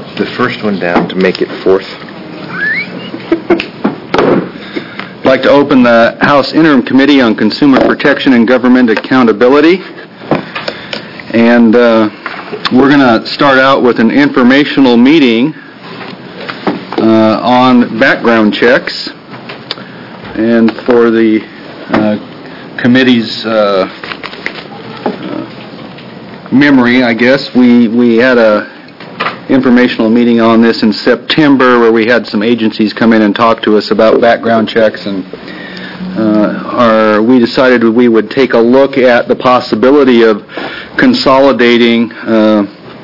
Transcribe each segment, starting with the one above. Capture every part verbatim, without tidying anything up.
the first one down to make it fourth. I'd like to open the House Interim Committee on Consumer Protection and Government Accountability. And uh, we're going to start out with an informational meeting uh, on background checks. And for the uh, committee's uh, uh, memory, I guess, we, we had a informational meeting on this in September where we had some agencies come in and talk to us about background checks, and uh, our, we decided we would take a look at the possibility of consolidating uh,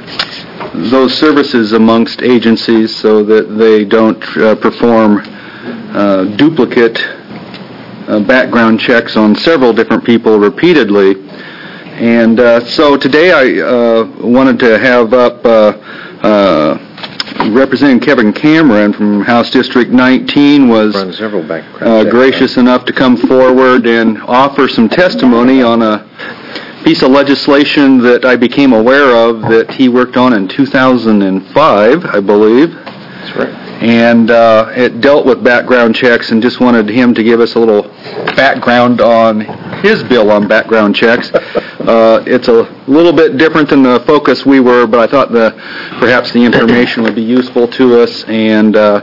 those services amongst agencies so that they don't uh, perform uh, duplicate uh, background checks on several different people repeatedly. And uh, so today I uh, wanted to have up uh, Uh, Representative Kevin Cameron from House District nineteen was Run several background uh, checks, gracious right? enough to come forward and offer some testimony on a piece of legislation that I became aware of that he worked on in two thousand five, I believe. That's right. And uh, it dealt with background checks, and just wanted him to give us a little background on his bill on background checks. Uh, it's a little bit different than the focus we were, but I thought the perhaps the information would be useful to us, and uh,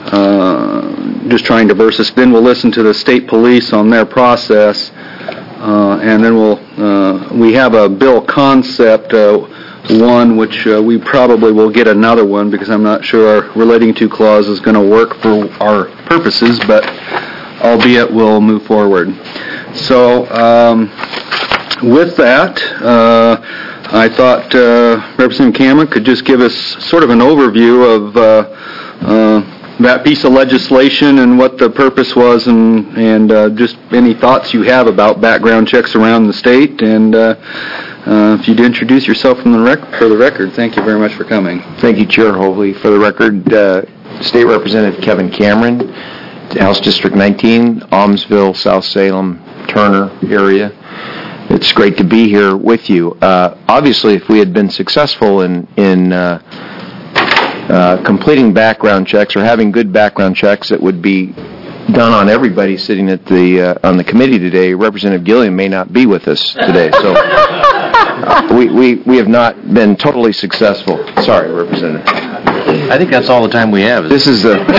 uh, just trying to verse us. Then we'll listen to the state police on their process, uh, and then we'll uh, we have a bill concept. Uh, one which uh, we probably will get another one because I'm not sure our relating to clause is going to work for our purposes, but albeit we'll move forward. So um, with that, uh, I thought uh, Representative Cameron could just give us sort of an overview of uh, uh, that piece of legislation and what the purpose was, and, and uh, just any thoughts you have about background checks around the state. And uh, Uh, if you'd introduce yourself from the rec- for the record, thank you very much for coming. Thank you, Chair Hovey. For the record, uh, State Representative Kevin Cameron, House District nineteen, Almsville, South Salem, Turner area. It's great to be here with you. Uh, obviously, if we had been successful in, in uh, uh, completing background checks or having good background checks that would be done on everybody sitting at the uh, on the committee today, Representative Gilliam may not be with us today. So we, we we have not been totally successful. Sorry, Representative. I think that's all the time we have. This is a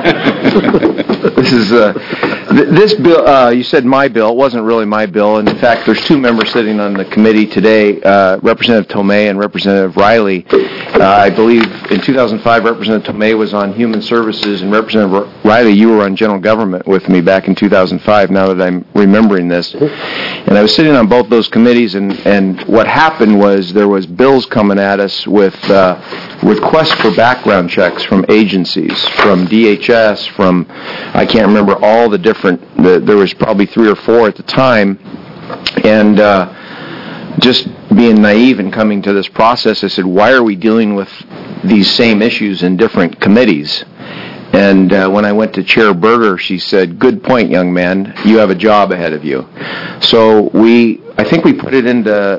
this is a th- this bill. Uh, you said my bill. It wasn't really my bill. And in fact, there's two members sitting on the committee today, uh, Representative Tomei and Representative Riley. Uh, I believe in two thousand five, Representative Tomei was on Human Services, and Representative Riley, you were on General Government with me back in two thousand five, now that I'm remembering this. And I was sitting on both those committees, and, and what happened was there was bills coming at us with uh, requests for background checks from agencies, from D H S, from, I can't remember all the different, the, there was probably three or four at the time. And uh, just being naive and coming to this process, I said, why are we dealing with these same issues in different committees? And uh, when I went to Chair Berger, she said, good point, young man. You have a job ahead of you. So we, I think we put it into,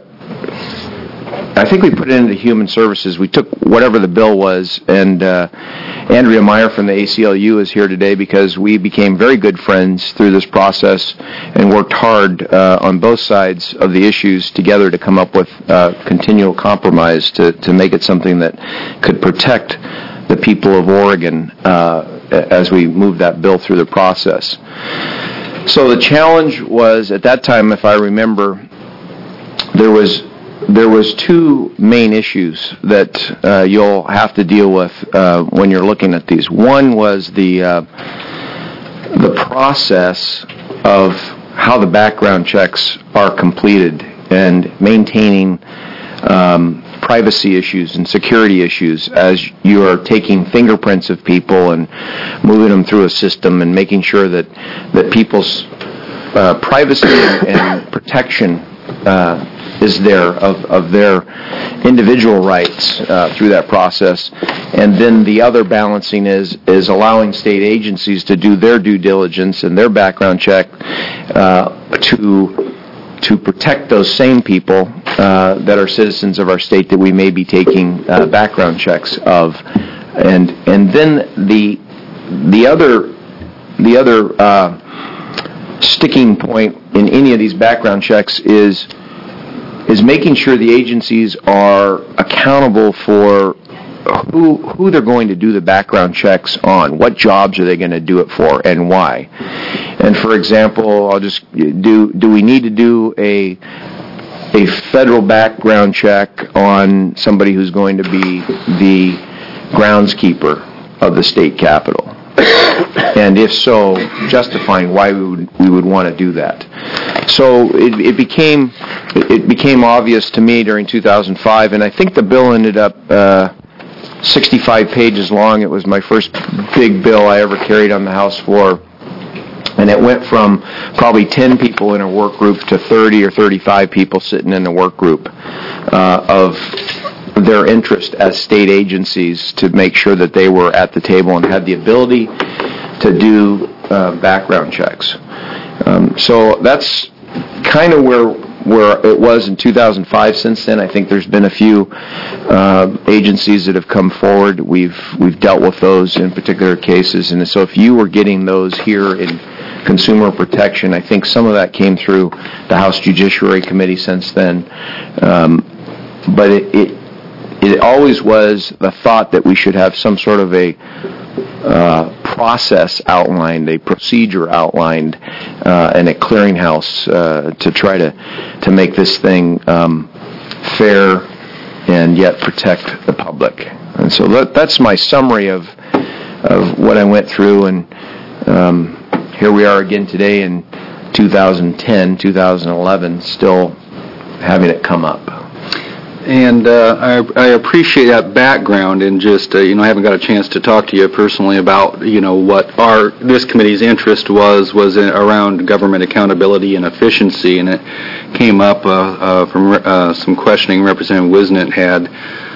I think we put it into Human Services. We took whatever the bill was, and uh, Andrea Meyer from the A C L U is here today because we became very good friends through this process and worked hard uh, on both sides of the issues together to come up with uh, continual compromise to, to make it something that could protect the people of Oregon uh, as we moved that bill through the process. So the challenge was, at that time, if I remember, there was there was two main issues that uh, you'll have to deal with uh, when you're looking at these. One was the uh, the process of how the background checks are completed and maintaining um, privacy issues and security issues as you are taking fingerprints of people and moving them through a system and making sure that that people's uh, privacy and, and protection uh, is there of, of their individual rights uh, through that process. And then the other balancing is is allowing state agencies to do their due diligence and their background check uh, to to protect those same people uh, that are citizens of our state that we may be taking uh, background checks of. And and then the the other the other uh, sticking point in any of these background checks is is making sure the agencies are accountable for who who they're going to do the background checks on. What jobs are they going to do it for, and why? And for example, I'll just do do we need to do a a federal background check on somebody who's going to be the groundskeeper of the state capitol? And if so, justifying why we would we would want to do that. So it, it became it became obvious to me during two thousand five, and I think the bill ended up uh, sixty-five pages long. It was my first big bill I ever carried on the House floor. And it went from probably ten people in a work group to thirty or thirty-five people sitting in a work group uh, of their interest as state agencies to make sure that they were at the table and had the ability to do uh, background checks. Um, so that's kind of where where it was in two thousand five. Since then, I think there's been a few uh, agencies that have come forward. We've we've dealt with those in particular cases, and so if you were getting those here in consumer protection, I think some of that came through the House Judiciary Committee since then. Um, but it, it it always was the thought that we should have some sort of a uh, process outlined, a procedure outlined, uh, and a clearinghouse uh, to try to to make this thing um, fair and yet protect the public. And so that, that's my summary of of what I went through, and um, here we are again today in two thousand ten, two thousand eleven, still having it come up. And uh, I, I appreciate that background, and just uh, you know, I haven't got a chance to talk to you personally about you know what our this committee's interest was was in, around government accountability and efficiency, and it came up uh, uh, from uh, some questioning Representative Wisnett had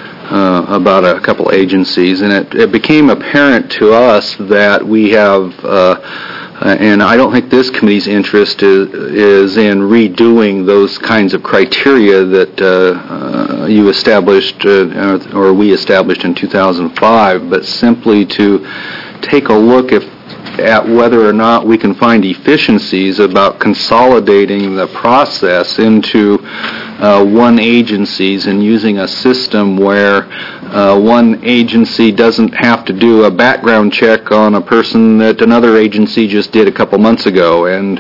uh, about a couple agencies, and it, it became apparent to us that we have. Uh, Uh, and I don't think this committee's interest is, is in redoing those kinds of criteria that uh, uh, you established uh, or we established in two thousand five, but simply to take a look if, at whether or not we can find efficiencies about consolidating the process into uh, one agency's and using a system where uh, one agency doesn't have to do a background check on a person that another agency just did a couple months ago. And,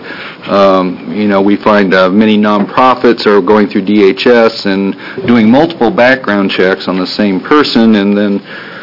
um, you know, we find uh, many nonprofits are going through D H S and doing multiple background checks on the same person, and then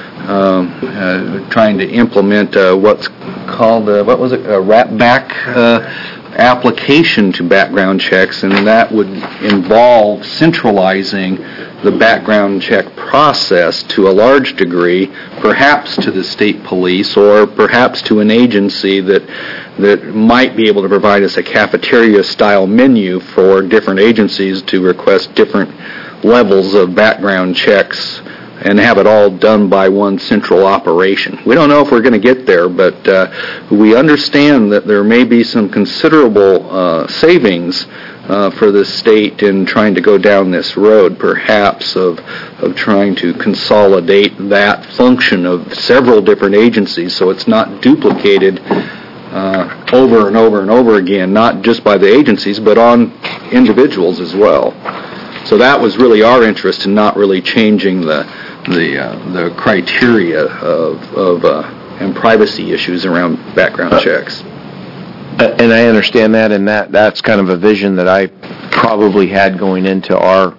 Um, uh, trying to implement uh, what's called, uh, what was it, a wrap back uh, application to background checks, and that would involve centralizing the background check process to a large degree, perhaps to the state police or perhaps to an agency that that might be able to provide us a cafeteria-style menu for different agencies to request different levels of background checks and have it all done by one central operation. We don't know if we're going to get there, but uh, we understand that there may be some considerable uh, savings uh, for the state in trying to go down this road, perhaps, of, of trying to consolidate that function of several different agencies so it's not duplicated uh, over and over and over again, not just by the agencies, but on individuals as well. So that was really our interest in not really changing the the uh, the criteria of of uh, and privacy issues around background checks. And I understand that, and that that's kind of a vision that I probably had going into our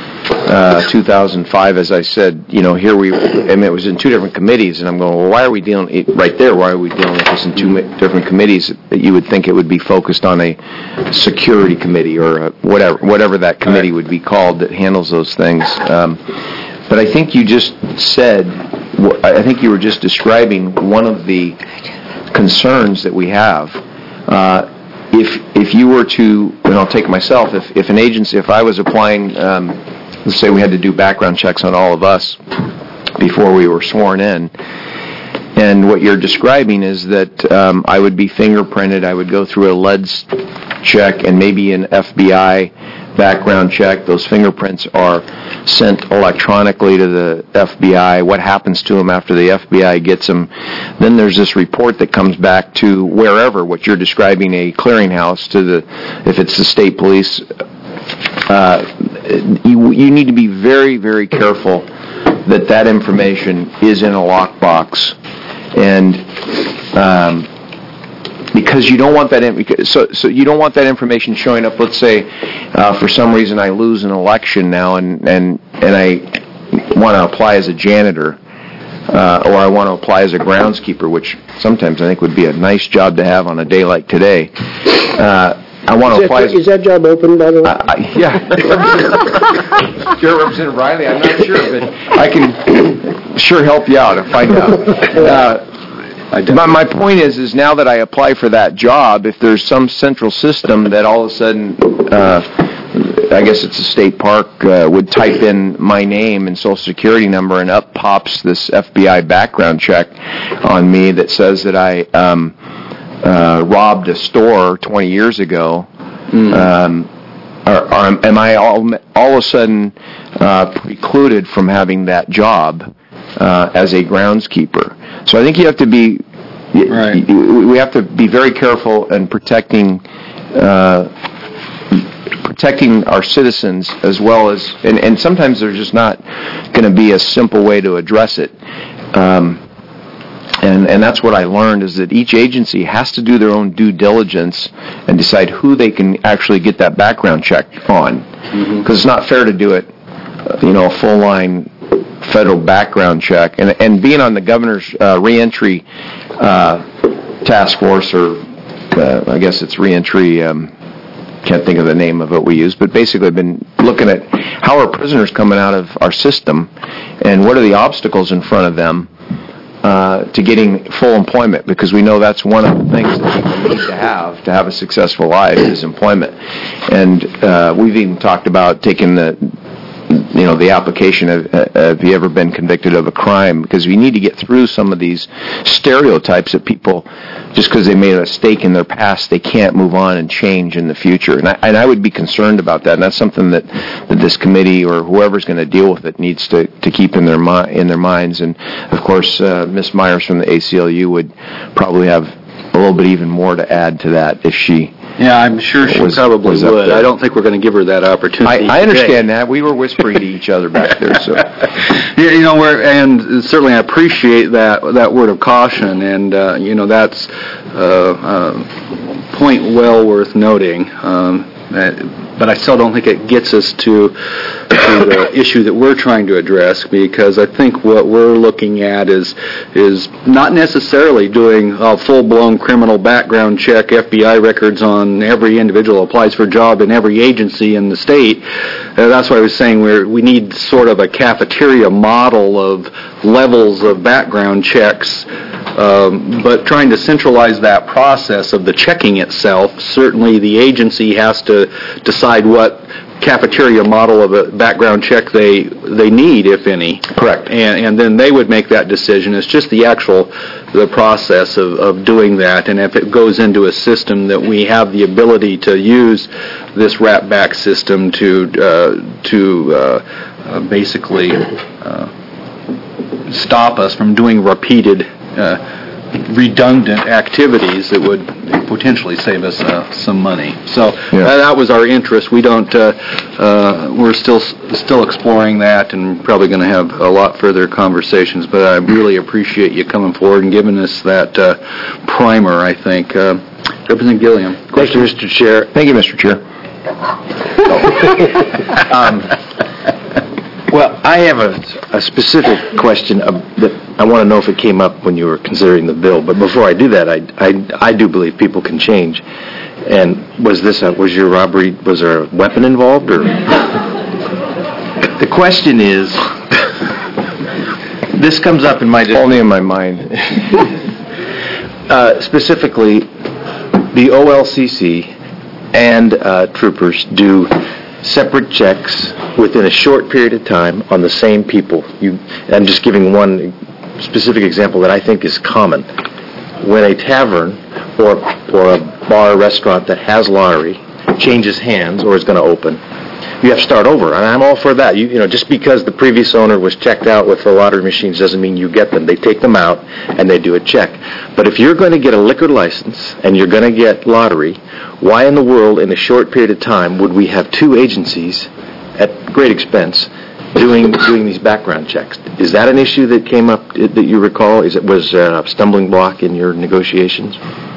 uh, two thousand five. As I said, you know, here we, I mean, it was in two different committees, and I'm going, well, why are we dealing right there? Why are we dealing with this in two different committees? That you would think it would be focused on a security committee or a whatever whatever that committee would be called that handles those things. Um, But I think you just said, I think you were just describing one of the concerns that we have. Uh, if if you were to, and I'll take myself, if, if an agency, if I was applying, um, let's say we had to do background checks on all of us before we were sworn in, and what you're describing is that um, I would be fingerprinted, I would go through a L E D S check and maybe an F B I background check. Those fingerprints are sent electronically to the F B I. What happens to them after the F B I gets them? Then there's this report that comes back to wherever, what you're describing, a clearinghouse, to the, if it's the state police. Uh, you, you need to be very, very careful that that information is in a lockbox, and um, because you don't want that in, so so you don't want that information showing up. Let's say uh, for some reason I lose an election now, and and and I want to apply as a janitor, uh, or I want to apply as a groundskeeper, which sometimes I think would be a nice job to have on a day like today. Uh, I want Is to apply. that, is that job open, by the way? Uh, I, yeah. Sure, Representative Riley, I'm not sure, but I can sure help you out and find out. Uh, my, my point is, is now that I apply for that job, if there's some central system that all of a sudden, uh, I guess it's a state park, uh, would type in my name and social security number, and up pops this F B I background check on me that says that I um, uh, robbed a store twenty years ago. Mm. Um, Or, or am I all, all of a sudden uh, precluded from having that job uh, as a groundskeeper? So I think you have to be, right. we have to be very careful in protecting uh, protecting our citizens, as well as, and, and sometimes there's just not going to be a simple way to address it. Um, And, and that's what I learned, is that each agency has to do their own due diligence and decide who they can actually get that background check on. Because mm-hmm. it's not fair to do it, you know, a full-line federal background check. And, and being on the governor's uh, reentry uh, task force, or uh, I guess it's reentry, um, can't think of the name of it we use, but basically I've been looking at how are prisoners coming out of our system, and what are the obstacles in front of them Uh, to getting full employment, because we know that's one of the things that people need to have to have a successful life, is employment. And uh, we've even talked about taking the, you know, the application of, uh, have you ever been convicted of a crime? Because we need to get through some of these stereotypes that people, just because they made a mistake in their past, they can't move on and change in the future. And I, and I would be concerned about that. And that's something that, that this committee, or whoever's going to deal with it, needs to, to keep in their mi- in their minds. And of course, uh, Miz Myers from the A C L U would probably have a little bit even more to add to that if she. Yeah, I'm sure she was, probably was would. I don't think we're going to give her that opportunity. I, I understand that. We were whispering to each other back there. So, yeah, you know, we're, and certainly I appreciate that that word of caution, and uh, you know, that's uh, uh, point well worth noting. Um, but I still don't think it gets us to, to the issue that we're trying to address, because I think what we're looking at is is not necessarily doing a full-blown criminal background check, F B I records on every individual who applies for a job in every agency in the state. Uh, that's why I was saying we're, we need sort of a cafeteria model of levels of background checks. Um, but trying to centralize that process of the checking itself, certainly the agency has to decide what cafeteria model of a background check they they need, if any. Correct. And and then they would make that decision. It's just the actual the process of, of doing that. And if it goes into a system that we have the ability to use this wrap back system to uh, to uh, uh, basically uh, stop us from doing repeated Uh, redundant activities, that would potentially save us uh, some money. So yeah. uh, that was our interest. We don't. Uh, uh, we're still still exploring that, and probably going to have a lot further conversations. But I really appreciate you coming forward and giving us that uh, primer. I think, uh, Representative Gilliam. Thank you, Mister Chair. Thank you, Mister Chair. um, Well, I have a, a specific question uh, that I want to know if it came up when you were considering the bill. But before I do that, I, I, I do believe people can change. And was this a, was your robbery, was there a weapon involved? Or the question is, this comes up in my... Only in my mind. uh, specifically, the O L C C and uh, troopers do separate checks within a short period of time on the same people. You, I'm just giving one specific example that I think is common. When a tavern or or a bar or restaurant that has lottery changes hands or is going to open, you have to start over, and I'm all for that. You, you know, just because the previous owner was checked out with the lottery machines doesn't mean you get them. They take them out and they do a check. But if you're going to get a liquor license and you're going to get lottery, why in the world, in a short period of time, would we have two agencies at great expense doing doing these background checks? Is that an issue that came up that you recall? Is it was a stumbling block in your negotiations?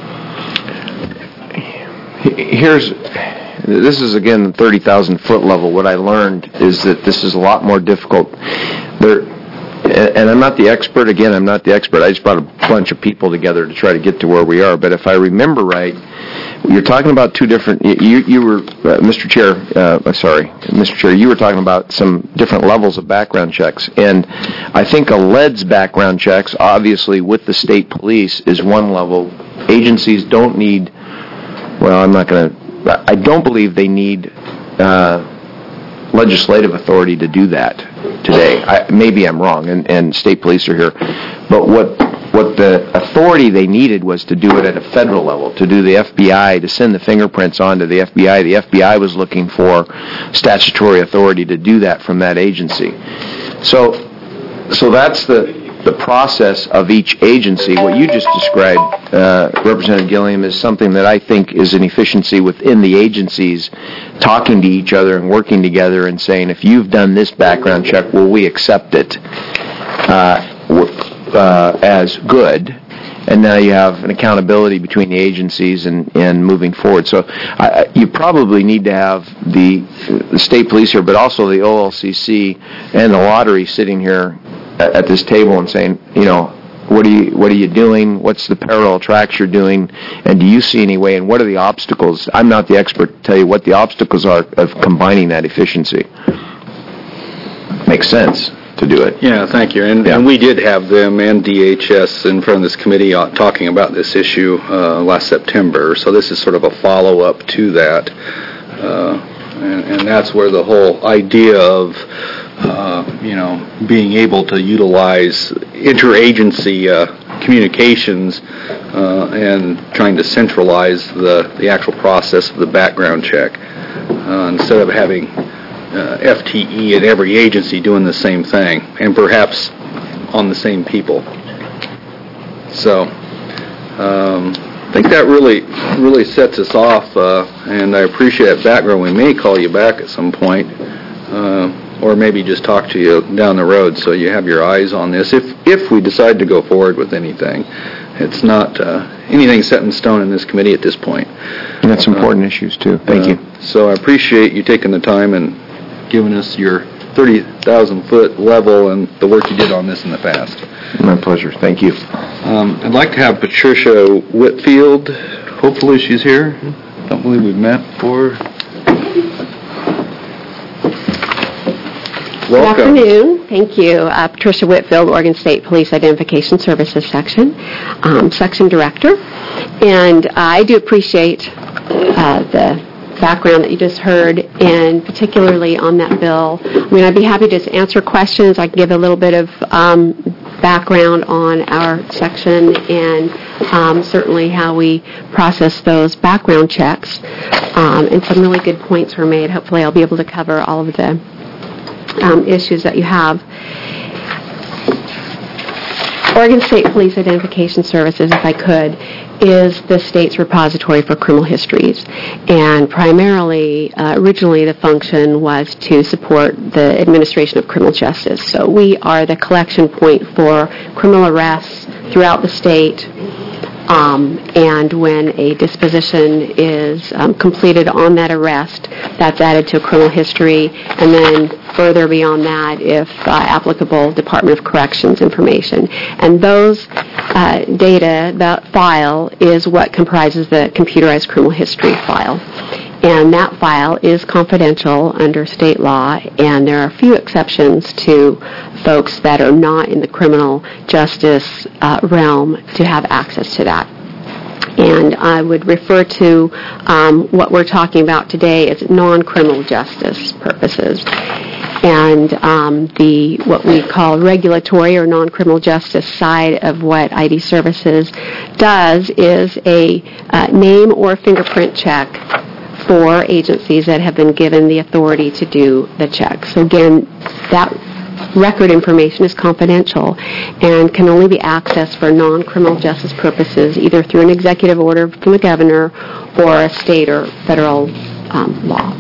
Here's, this is again the thirty thousand foot level. What I learned is that this is a lot more difficult. There, and I'm not the expert. Again, I'm not the expert. I just brought a bunch of people together to try to get to where we are. But if I remember right, you're talking about two different. You you were, uh, Mister Chair. Uh, sorry, Mister Chair. You were talking about some different levels of background checks, and I think a L E D S background checks, obviously with the state police, is one level. Agencies don't need. Well, I'm not going to. I don't believe they need uh, legislative authority to do that today. I, maybe I'm wrong, and, and state police are here. But what what the authority they needed was to do it at a federal level, to do the F B I, to send the fingerprints on to the F B I. The F B I was looking for statutory authority to do that from that agency. So, so that's the the process of each agency. What you just described, uh, Representative Gilliam, is something that I think is an efficiency within the agencies talking to each other and working together and saying, if you've done this background check, will we accept it uh, uh, as good? And now you have an accountability between the agencies and, and moving forward. So I, you probably need to have the, the state police here, but also the O L C C and the lottery sitting here at this table and saying, you know, what are you what are you doing? What's the parallel tracks you're doing? And do you see any way? And what are the obstacles? I'm not the expert to tell you what the obstacles are of combining that efficiency. Makes sense to do it. Yeah, thank you. And, Yeah. and we did have them and D H S in front of this committee uh, talking about this issue uh, last September. So this is sort of a follow-up to that. Uh, and, and that's where the whole idea of Uh, you know, being able to utilize interagency uh, communications uh, and trying to centralize the, the actual process of the background check uh, instead of having uh, F T E at every agency doing the same thing and perhaps on the same people. So um, I think that really really sets us off, uh, and I appreciate that background. We may call you back at some point. Uh, or maybe just talk to you down the road so you have your eyes on this if if we decide to go forward with anything. It's not uh, anything set in stone in this committee at this point. And that's important uh, issues, too. Thank uh, you. So I appreciate you taking the time and giving us your thirty thousand foot level and the work you did on this in the past. My pleasure. Thank you. Um, I'd like to have Patricia Whitfield. Hopefully she's here. Don't believe we've met before. Welcome. Good afternoon. Thank you. Uh, Patricia Whitfield, Oregon State Police Identification Services Section, um, Section Director. And I do appreciate uh, the background that you just heard, and particularly on that bill. I mean, I'd be happy to just answer questions. I can give a little bit of um, background on our section and um, certainly how we process those background checks. Um, and some really good points were made. Hopefully I'll be able to cover all of the Um, issues that you have. Oregon State Police Identification Services, if I could, is the state's repository for criminal histories. And primarily, uh, originally the function was to support the administration of criminal justice. So we are the collection point for criminal arrests throughout the state. Um, and when a disposition is um, completed on that arrest, that's added to a criminal history, and then further beyond that, if uh, applicable, Department of Corrections information. And those uh, data, that file, is what comprises the computerized criminal history file. And that file is confidential under state law, and there are a few exceptions to folks that are not in the criminal justice uh, realm to have access to that. And I would refer to um, what we're talking about today as non-criminal justice purposes. And um, the what we call regulatory or non-criminal justice side of what I D Services does is a uh, name or fingerprint check four agencies that have been given the authority to do the check. So again, that record information is confidential and can only be accessed for non-criminal justice purposes, either through an executive order from the governor or a state or federal um, law.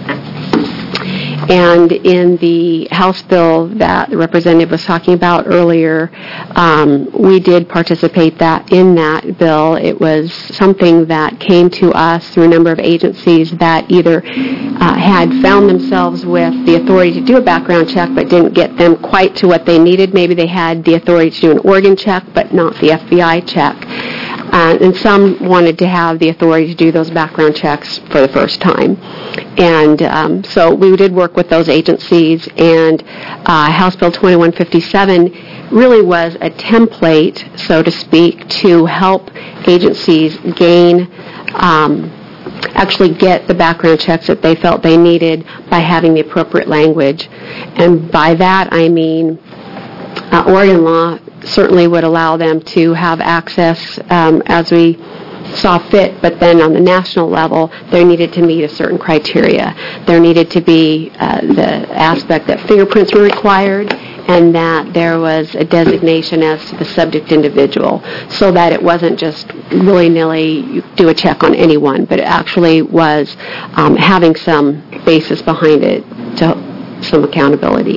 And in the House bill that the representative was talking about earlier, um, we did participate that in that bill. It was something that came to us through a number of agencies that either uh, had found themselves with the authority to do a background check but didn't get them quite to what they needed. Maybe they had the authority to do an Oregon check but not the F B I check. Uh, and some wanted to have the authority to do those background checks for the first time. And um, so we did work with those agencies, and uh, House Bill twenty-one fifty-seven really was a template, so to speak, to help agencies gain, um, actually get the background checks that they felt they needed by having the appropriate language. And by that I mean uh, Oregon law certainly would allow them to have access um, as we saw fit, but then on the national level, there needed to meet a certain criteria. There needed to be uh, the aspect that fingerprints were required and that there was a designation as to the subject individual, so that it wasn't just willy-nilly you do a check on anyone, but it actually was um, having some basis behind it, to some accountability.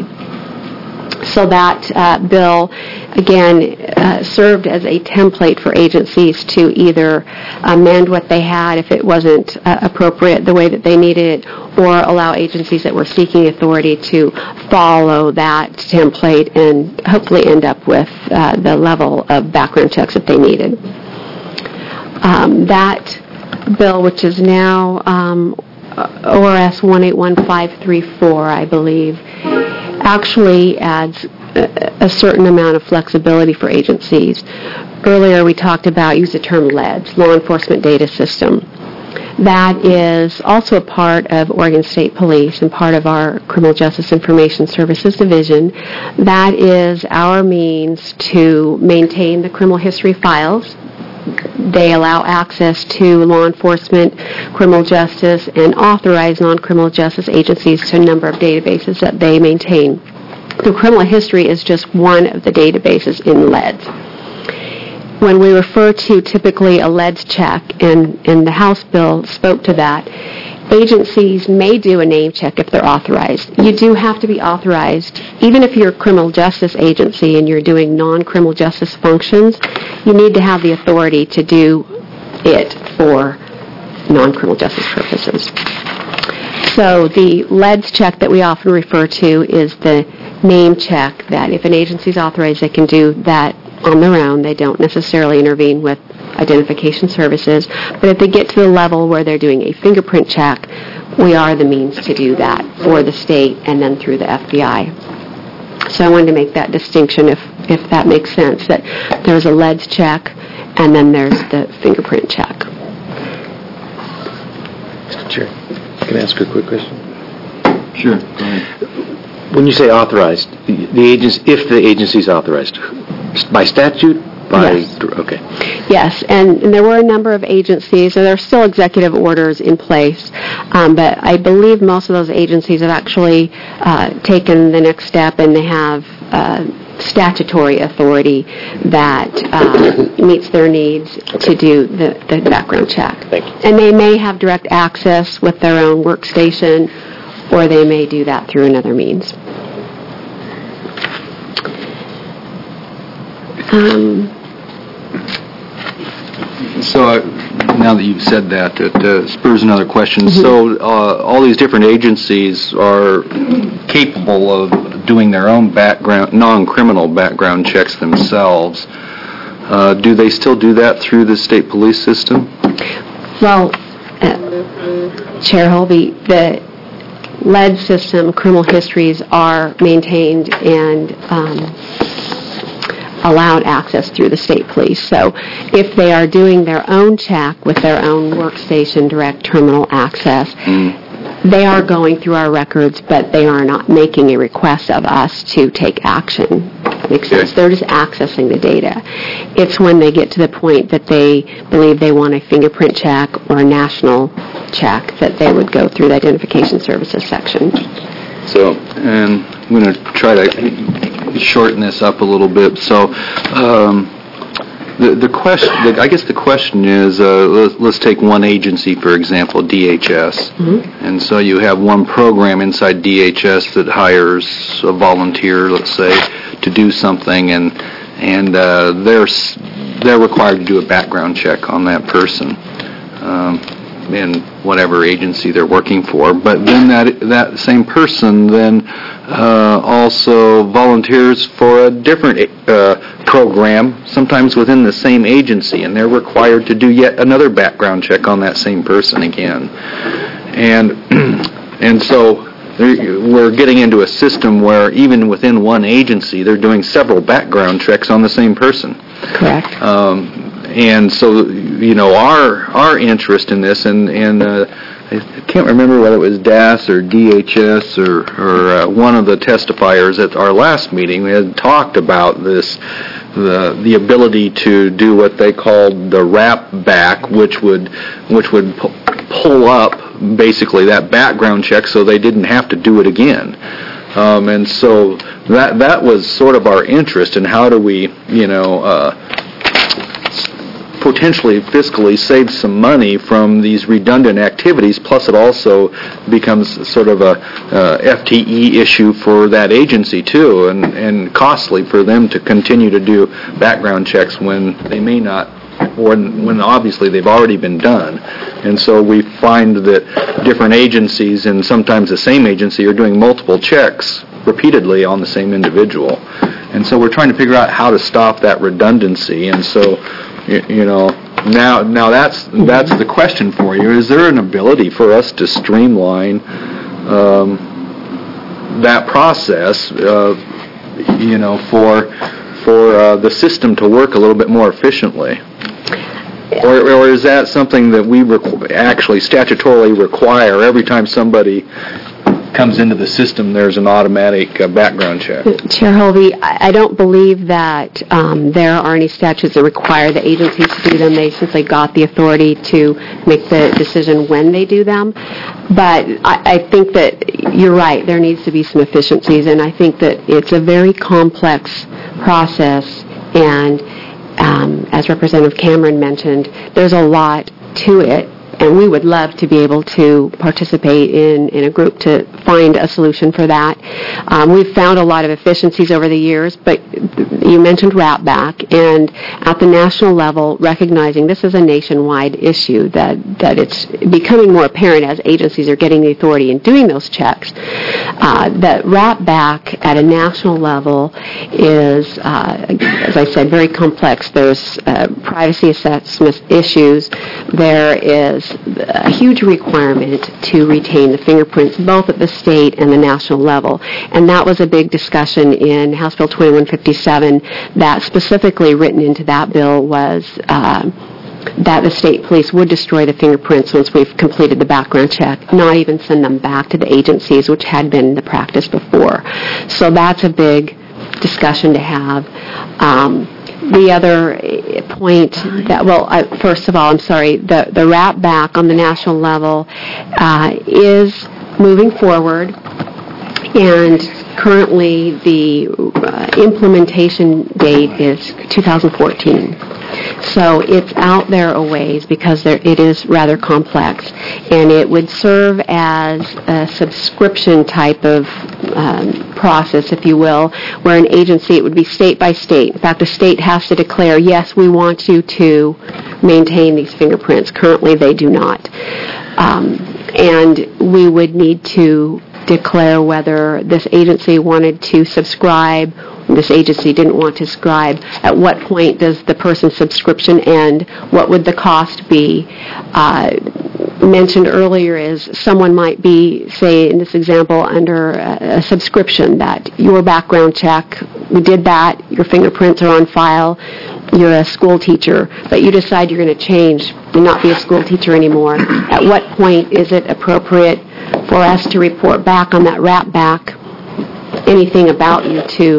So that uh, bill, again, uh, served as a template for agencies to either amend what they had if it wasn't uh, appropriate the way that they needed it, or allow agencies that were seeking authority to follow that template and hopefully end up with uh, the level of background checks that they needed. Um, that bill, which is now um, O R S one eight one five three four, I believe, actually adds a, a certain amount of flexibility for agencies. Earlier we talked about, use the term LEDS, Law Enforcement Data System. That is also a part of Oregon State Police and part of our Criminal Justice Information Services Division. That is our means to maintain the criminal history files. They allow access to law enforcement, criminal justice, and authorized non-criminal justice agencies to a number of databases that they maintain. The criminal history is just one of the databases in LEDS. When we refer to typically a LEDS check, and, and the House bill spoke to that, agencies may do a name check if they're authorized. You do have to be authorized. Even if you're a criminal justice agency and you're doing non-criminal justice functions, you need to have the authority to do it for non-criminal justice purposes. So the LEDS check that we often refer to is the name check, that if an agency is authorized, they can do that on their own. They don't necessarily intervene with identification services. But if they get to the level where they're doing a fingerprint check, we are the means to do that for the state and then through the F B I. So I wanted to make that distinction, if, if that makes sense, that there's a LEDS check and then there's the fingerprint check. Mister Chair, can I ask a quick question? Sure, go ahead. When you say authorized, the, the agency, if the agency is authorized, by statute? By, yes. Okay. Yes, and, and there were a number of agencies, and there are still executive orders in place, um, but I believe most of those agencies have actually uh, taken the next step, and they have uh, statutory authority that uh, meets their needs to do the, the background check. Thank you. And they may have direct access with their own workstation, or they may do that through another means. Um, So uh, now that you've said that, it uh, spurs another question. Mm-hmm. So uh, all these different agencies are capable of doing their own background, non-criminal background checks themselves. Uh, do they still do that through the state police system? Well, uh, Chair Holby, the LEDS system, criminal histories, are maintained and um, allowed access through the state police. So if they are doing their own check with their own workstation direct terminal access, mm. they are going through our records, but they are not making a request of us to take action Makes sense. Okay. They're just accessing the data. It's when they get to the point that they believe they want a fingerprint check or a national check that they would go through the identification services section. So, and I'm going to try to shorten this up a little bit. So, um, the the question, the, I guess the question is, uh, let's, let's take one agency, for example, D H S. Mm-hmm. And so you have one program inside D H S that hires a volunteer, let's say, to do something, and and uh, they're s- they're required to do a background check on that person. Um, in whatever agency they're working for, but then that that same person then uh, also volunteers for a different uh, program, sometimes within the same agency, and they're required to do yet another background check on that same person again. And and so we're getting into a system where even within one agency, they're doing several background checks on the same person. Correct. Um, And so, you know, our our interest in this, and, and uh, I can't remember whether it was D A S or D H S or, or uh, one of the testifiers at our last meeting, we had talked about this, the the ability to do what they called the wrap back, which would which would pu- pull up basically that background check so they didn't have to do it again. Um, and so that that was sort of our interest in how do we, you know, uh, potentially fiscally save some money from these redundant activities, plus it also becomes sort of a uh, F T E issue for that agency too, and, and costly for them to continue to do background checks when they may not, or when obviously they've already been done. And so we find that different agencies, and sometimes the same agency, are doing multiple checks repeatedly on the same individual. And so we're trying to figure out how to stop that redundancy. And so You know, now now that's that's the question for you. Is there an ability for us to streamline um, that process, uh, you know, for for uh, the system to work a little bit more efficiently? Or, or is that something that we requ- actually statutorily require every time somebody comes into the system, there's an automatic uh, background check? Chair Hovey, I I don't believe that um, there are any statutes that require the agencies to do them. They simply got the authority to make the decision when they do them. But I, I think that you're right. There needs to be some efficiencies, and I think that it's a very complex process. And um, as Representative Cameron mentioned, there's a lot to it. And we would love to be able to participate in, in a group to find a solution for that. Um, we've found a lot of efficiencies over the years, but you mentioned wrap back, and at the national level, recognizing this is a nationwide issue, that, that it's becoming more apparent as agencies are getting the authority and doing those checks, uh, that wrap back at a national level is, uh, as I said, very complex. There's uh, privacy assessment issues. There is a huge requirement to retain the fingerprints both at the state and the national level. And that was a big discussion in House Bill twenty-one fifty-seven. That specifically written into that bill was uh, that the state police would destroy the fingerprints once we've completed the background check, not even send them back to the agencies, which had been the practice before. So that's a big discussion to have. Um, The other point that, well, I, first of all, I'm sorry, the, the wrap back on the national level uh, is moving forward, and currently the uh, implementation date is two thousand fourteen. So it's out there a ways because there, it is rather complex, and it would serve as a subscription type of um, process, if you will, where an agency, it would be state by state. In fact, a state has to declare, yes, we want you to maintain these fingerprints. Currently, they do not. Um, and we would need to declare whether this agency wanted to subscribe, this agency didn't want to subscribe. At what point does the person's subscription end? What would the cost be? Uh, mentioned earlier is someone might be, say in this example, under a, a subscription that your background check, we did that, your fingerprints are on file, you're a school teacher, but you decide you're going to change and not be a school teacher anymore. At what point is it appropriate for us to report back on that wrap back anything about you to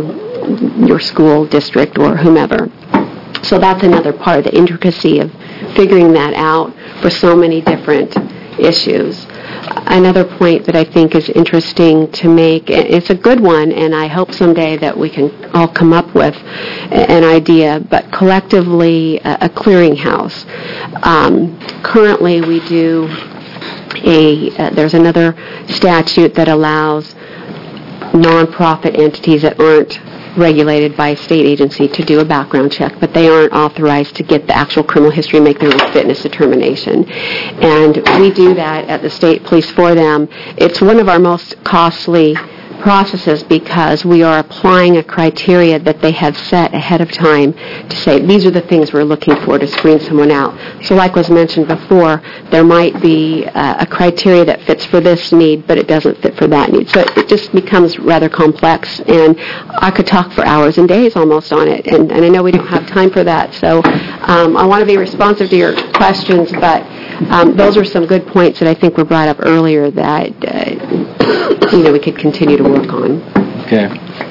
your school district or whomever. So that's another part of the intricacy of figuring that out for so many different issues. Another point that I think is interesting to make, it's a good one, and I hope someday that we can all come up with an idea, but collectively a, a clearinghouse. Um, currently we do a, uh, there's another statute that allows nonprofit entities that aren't regulated by a state agency to do a background check, but they aren't authorized to get the actual criminal history and make their own fitness determination. And we do that at the state police for them. It's one of our most costly processes because we are applying a criteria that they have set ahead of time to say these are the things we're looking for to screen someone out. So like was mentioned before, there might be uh, a criteria that fits for this need, but it doesn't fit for that need. So it just becomes rather complex, and I could talk for hours and days almost on it, and, and I know we don't have time for that. So um, I want to be responsive to your questions, but um, those are some good points that I think were brought up earlier that uh, you know we could continue to work on. Okay.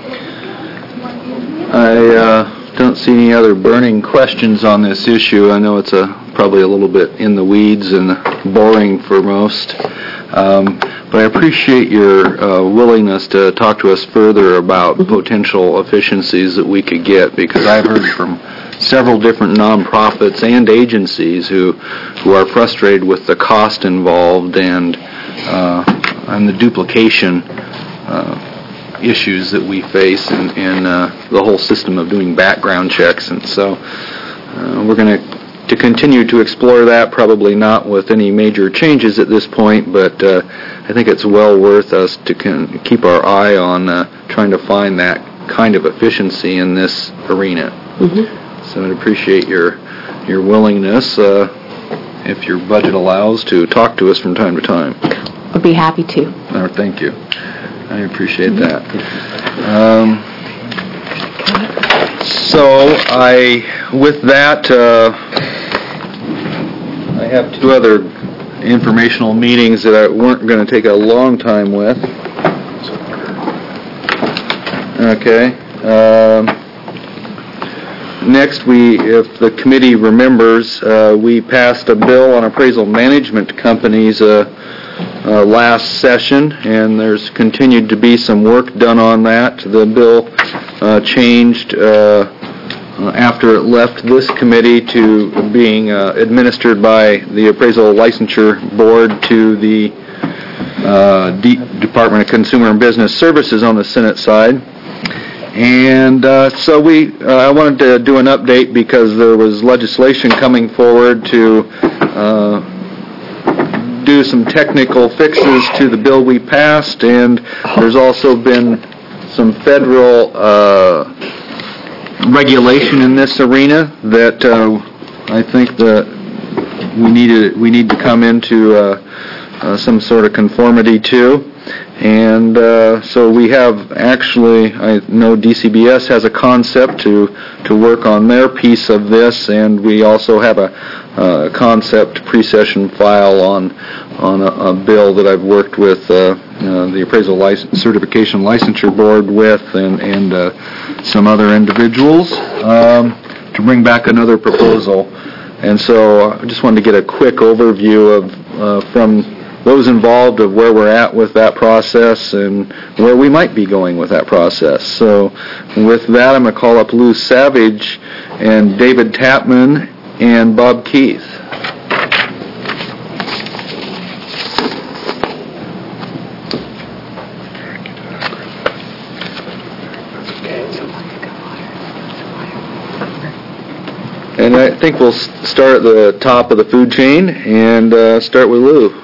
I uh, don't see any other burning questions on this issue. I know it's a probably a little bit in the weeds and boring for most, um, but I appreciate your uh, willingness to talk to us further about Mm-hmm. potential efficiencies that we could get, because I've heard from several different nonprofits and agencies who who are frustrated with the cost involved and uh, and the duplication uh, issues that we face in, in uh, the whole system of doing background checks. And so uh, we're going to to continue to explore that, probably not with any major changes at this point, but uh, I think it's well worth us to con- keep our eye on uh, trying to find that kind of efficiency in this arena. Mm-hmm. So I'd appreciate your your willingness, uh, if your budget allows, to talk to us from time to time. I'd be happy to. Oh, thank you. I appreciate that. Um, so I, with that, uh, I have two other informational meetings that I weren't going to take a long time with. Okay. Um, Next, we, if the committee remembers, uh, we passed a bill on appraisal management companies uh, uh, last session, and there's continued to be some work done on that. The bill uh, changed uh, after it left this committee to being uh, administered by the Appraisal Licensure Board to the uh, D- Department of Consumer and Business Services on the Senate side. And uh, so we, uh, I wanted to do an update because there was legislation coming forward to uh, do some technical fixes to the bill we passed, and there's also been some federal uh, regulation in this arena that uh, I think that we needed, we need to come into uh, uh, some sort of conformity to. And uh, so we have actually, I know D C B S has a concept to to work on their piece of this, and we also have a, a concept pre-session file on on a, a bill that I've worked with uh, uh, the Appraisal License, Certification Licensure Board with, and, and uh, some other individuals um, to bring back another proposal. And so I just wanted to get a quick overview of uh, from those involved of where we're at with that process and where we might be going with that process. So with that, I'm going to call up Lou Savage and David Tapman and Bob Keith. And I think we'll start at the top of the food chain and uh, start with Lou.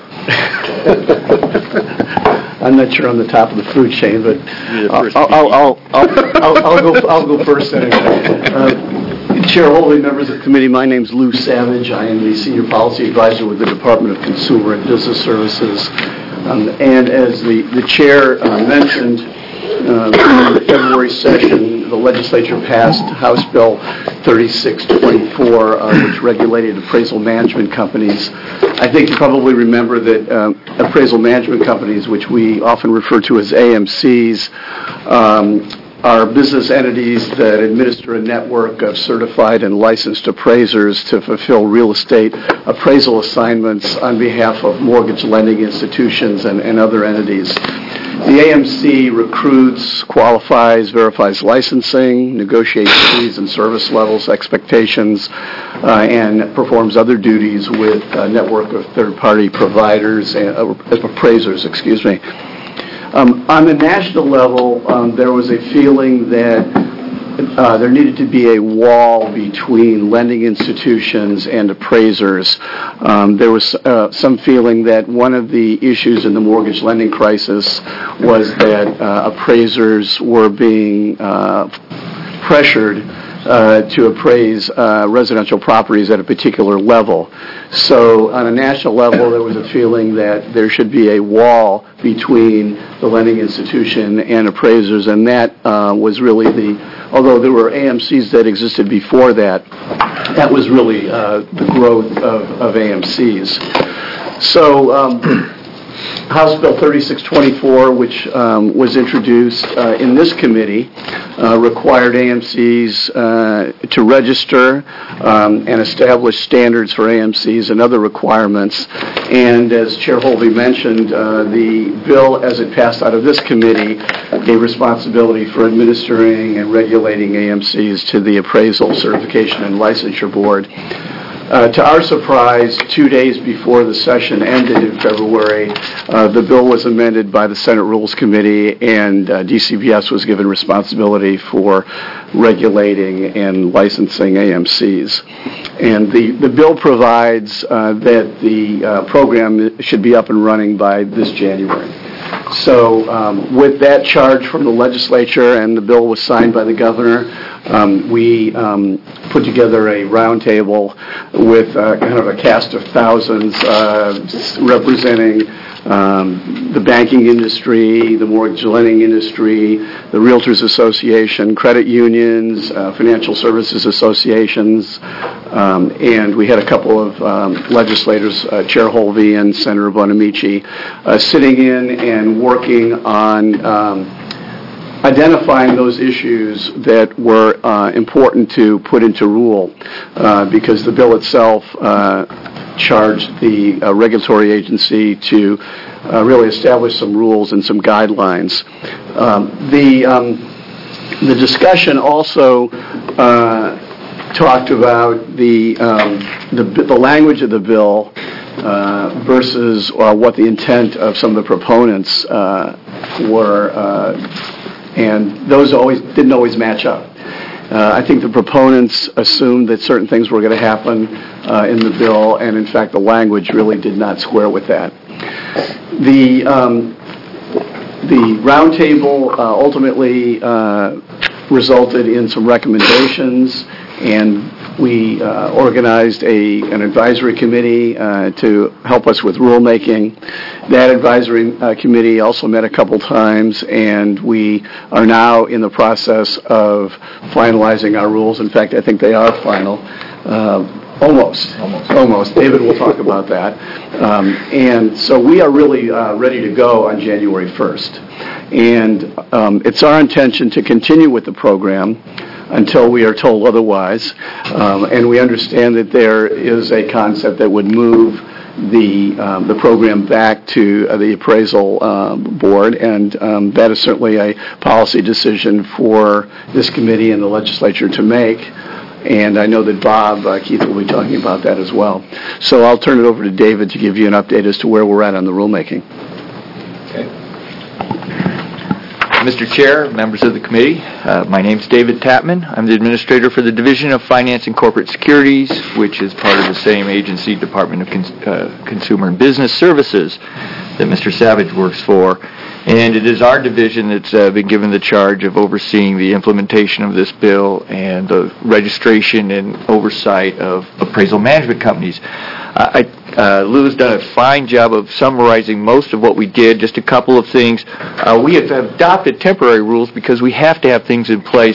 I'm not sure on the top of the food chain, but I'll, I'll, I'll, I'll, I'll, I'll go. I'll go first anyway. Uh, Chair, holding members of the committee, my name is Lou Savage. I am the senior policy advisor with the Department of Consumer and Business Services. Um, and as the the chair uh, mentioned, uh, in the February session, the legislature passed House Bill thirty-six twenty-four, uh, which regulated appraisal management companies. I think you probably remember that um, appraisal management companies, which we often refer to as A M Cs, um, are business entities that administer a network of certified and licensed appraisers to fulfill real estate appraisal assignments on behalf of mortgage lending institutions and, and other entities. The A M C recruits, qualifies, verifies licensing, negotiates fees and service levels, expectations, uh, and performs other duties with a network of third-party providers, and, uh, appraisers, excuse me. Um, on the national level, um, there was a feeling that uh, there needed to be a wall between lending institutions and appraisers. Um, there was uh, some feeling that one of the issues in the mortgage lending crisis was that uh, appraisers were being uh, pressured Uh, to appraise uh, residential properties at a particular level. So on a national level, there was a feeling that there should be a wall between the lending institution and appraisers, and that uh, was really the, although there were A M Cs that existed before that, that was really uh, the growth of, of A M Cs. So um, House Bill thirty-six twenty-four, which um, was introduced uh, in this committee, uh, required A M Cs uh, to register um, and establish standards for A M Cs and other requirements. And as Chair Holvey mentioned, uh, the bill, as it passed out of this committee, gave responsibility for administering and regulating A M Cs to the Appraisal, Certification, and Licensure Board. Uh, to our surprise, two days before the session ended in February, uh, the bill was amended by the Senate Rules Committee, and uh, D C B S was given responsibility for regulating and licensing A M Cs. And the, the bill provides uh, that the uh, program should be up and running by this January. So um, with that charge from the legislature, and the bill was signed by the governor, um, we um, put together a roundtable with uh, kind of a cast of thousands uh, representing um, the banking industry, the mortgage lending industry, the Realtors Association, credit unions, uh, financial services associations, um, and we had a couple of um, legislators, uh, Chair Holvey and Senator Bonamici, uh, sitting in and working on um, identifying those issues that were uh, important to put into rule, uh, because the bill itself uh, charged the uh, regulatory agency to uh, really establish some rules and some guidelines. Um, the um, the discussion also uh, talked about the, um, the the language of the bill uh, versus uh, what the intent of some of the proponents uh, were. Uh, And those always didn't always match up. Uh, I think the proponents assumed that certain things were going to happen uh, in the bill, and in fact, the language really did not square with that. The um, the roundtable uh, ultimately uh, resulted in some recommendations, and we uh, organized a an advisory committee uh, to help us with rulemaking. That advisory uh, committee also met a couple times, and we are now in the process of finalizing our rules. In fact, I think they are final. Uh, almost. Almost. Almost. David will talk about that. Um, and so we are really uh, ready to go on January first. And um, it's our intention to continue with the program until we are told otherwise. Um, and we understand that there is a concept that would move the um, the program back to uh, the appraisal um, board, and um, that is certainly a policy decision for this committee and the legislature to make. And I know that Bob uh, Keith will be talking about that as well. So I'll turn it over to David to give you an update as to where we're at on the rulemaking. Okay. Mister Chair, members of the committee, uh, my name is David Tapman. I'm the administrator for the Division of Finance and Corporate Securities, which is part of the same agency, Department of Cons- uh, Consumer and Business Services, that Mister Savage works for. And it is our division that's uh, been given the charge of overseeing the implementation of this bill and the registration and oversight of appraisal management companies. Uh, I, uh, Lou's done a fine job of summarizing most of what we did. Just a couple of things. Uh, we have adopted temporary rules because we have to have things in place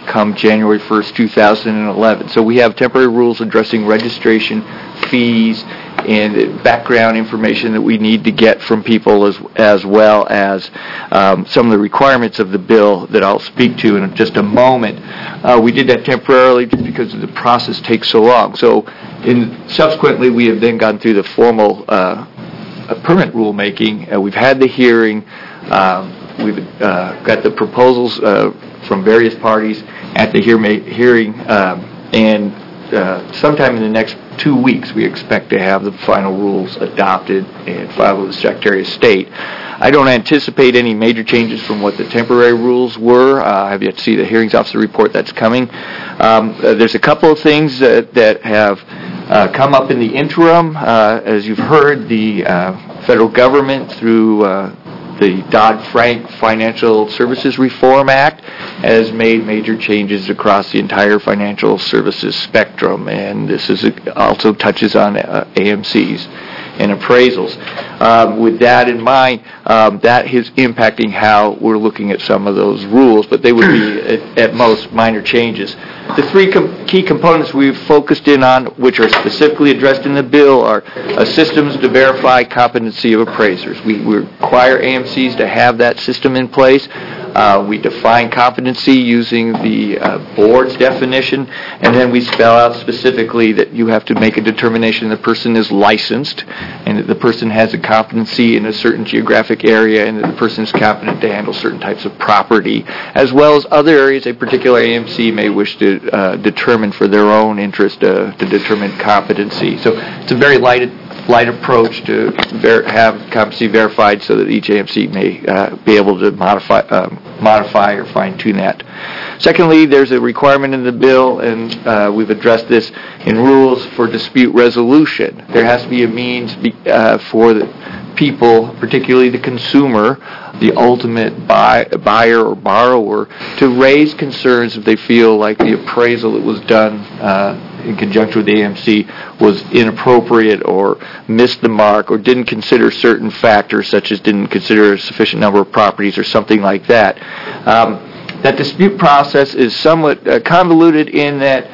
come January first, two thousand eleven. So we have temporary rules addressing registration, fees, and background information that we need to get from people, as as well as um, some of the requirements of the bill that I'll speak to in just a moment. Uh, we did that temporarily just because the process takes so long. So in, subsequently, we have then gone through the formal uh, permit rulemaking. Uh, we've had the hearing. Um, we've uh, got the proposals uh, from various parties at the hear- hearing, um, and uh, sometime in the next two weeks, we expect to have the final rules adopted and filed with the Secretary of State. I don't anticipate any major changes from what the temporary rules were. Uh, I have yet to see the hearings officer report that's coming. Um, uh, there's a couple of things that, that have uh, come up in the interim. Uh, as you've heard, the uh, federal government, through uh, the Dodd-Frank Financial Services Reform Act, has made major changes across the entire financial services spectrum, and this is also touches on uh, A M Cs and appraisals. Um, with that in mind, um, that is impacting how we're looking at some of those rules, but they would be at, at most minor changes. The three com- key components we've focused in on, which are specifically addressed in the bill, are uh, systems to verify competency of appraisers. We, we require A M Cs to have that system in place. Uh, we define competency using the uh, board's definition, and then we spell out specifically that you have to make a determination the person is licensed, and that the person has a competency in a certain geographic area, and that the person is competent to handle certain types of property, as well as other areas a particular A M C may wish to uh, determine for their own interest uh, to determine competency. So it's a very light light approach to ver- have competency verified so that each A M C may uh, be able to modify um, modify or fine-tune that. Secondly, there's a requirement in the bill, and uh, we've addressed this in rules for dispute resolution. There has to be a means be, uh, for the people, particularly the consumer, the ultimate buy, buyer or borrower, to raise concerns if they feel like the appraisal that was done uh, in conjunction with the A M C was inappropriate or missed the mark or didn't consider certain factors, such as didn't consider a sufficient number of properties or something like that. Um, that dispute process is somewhat uh, convoluted in that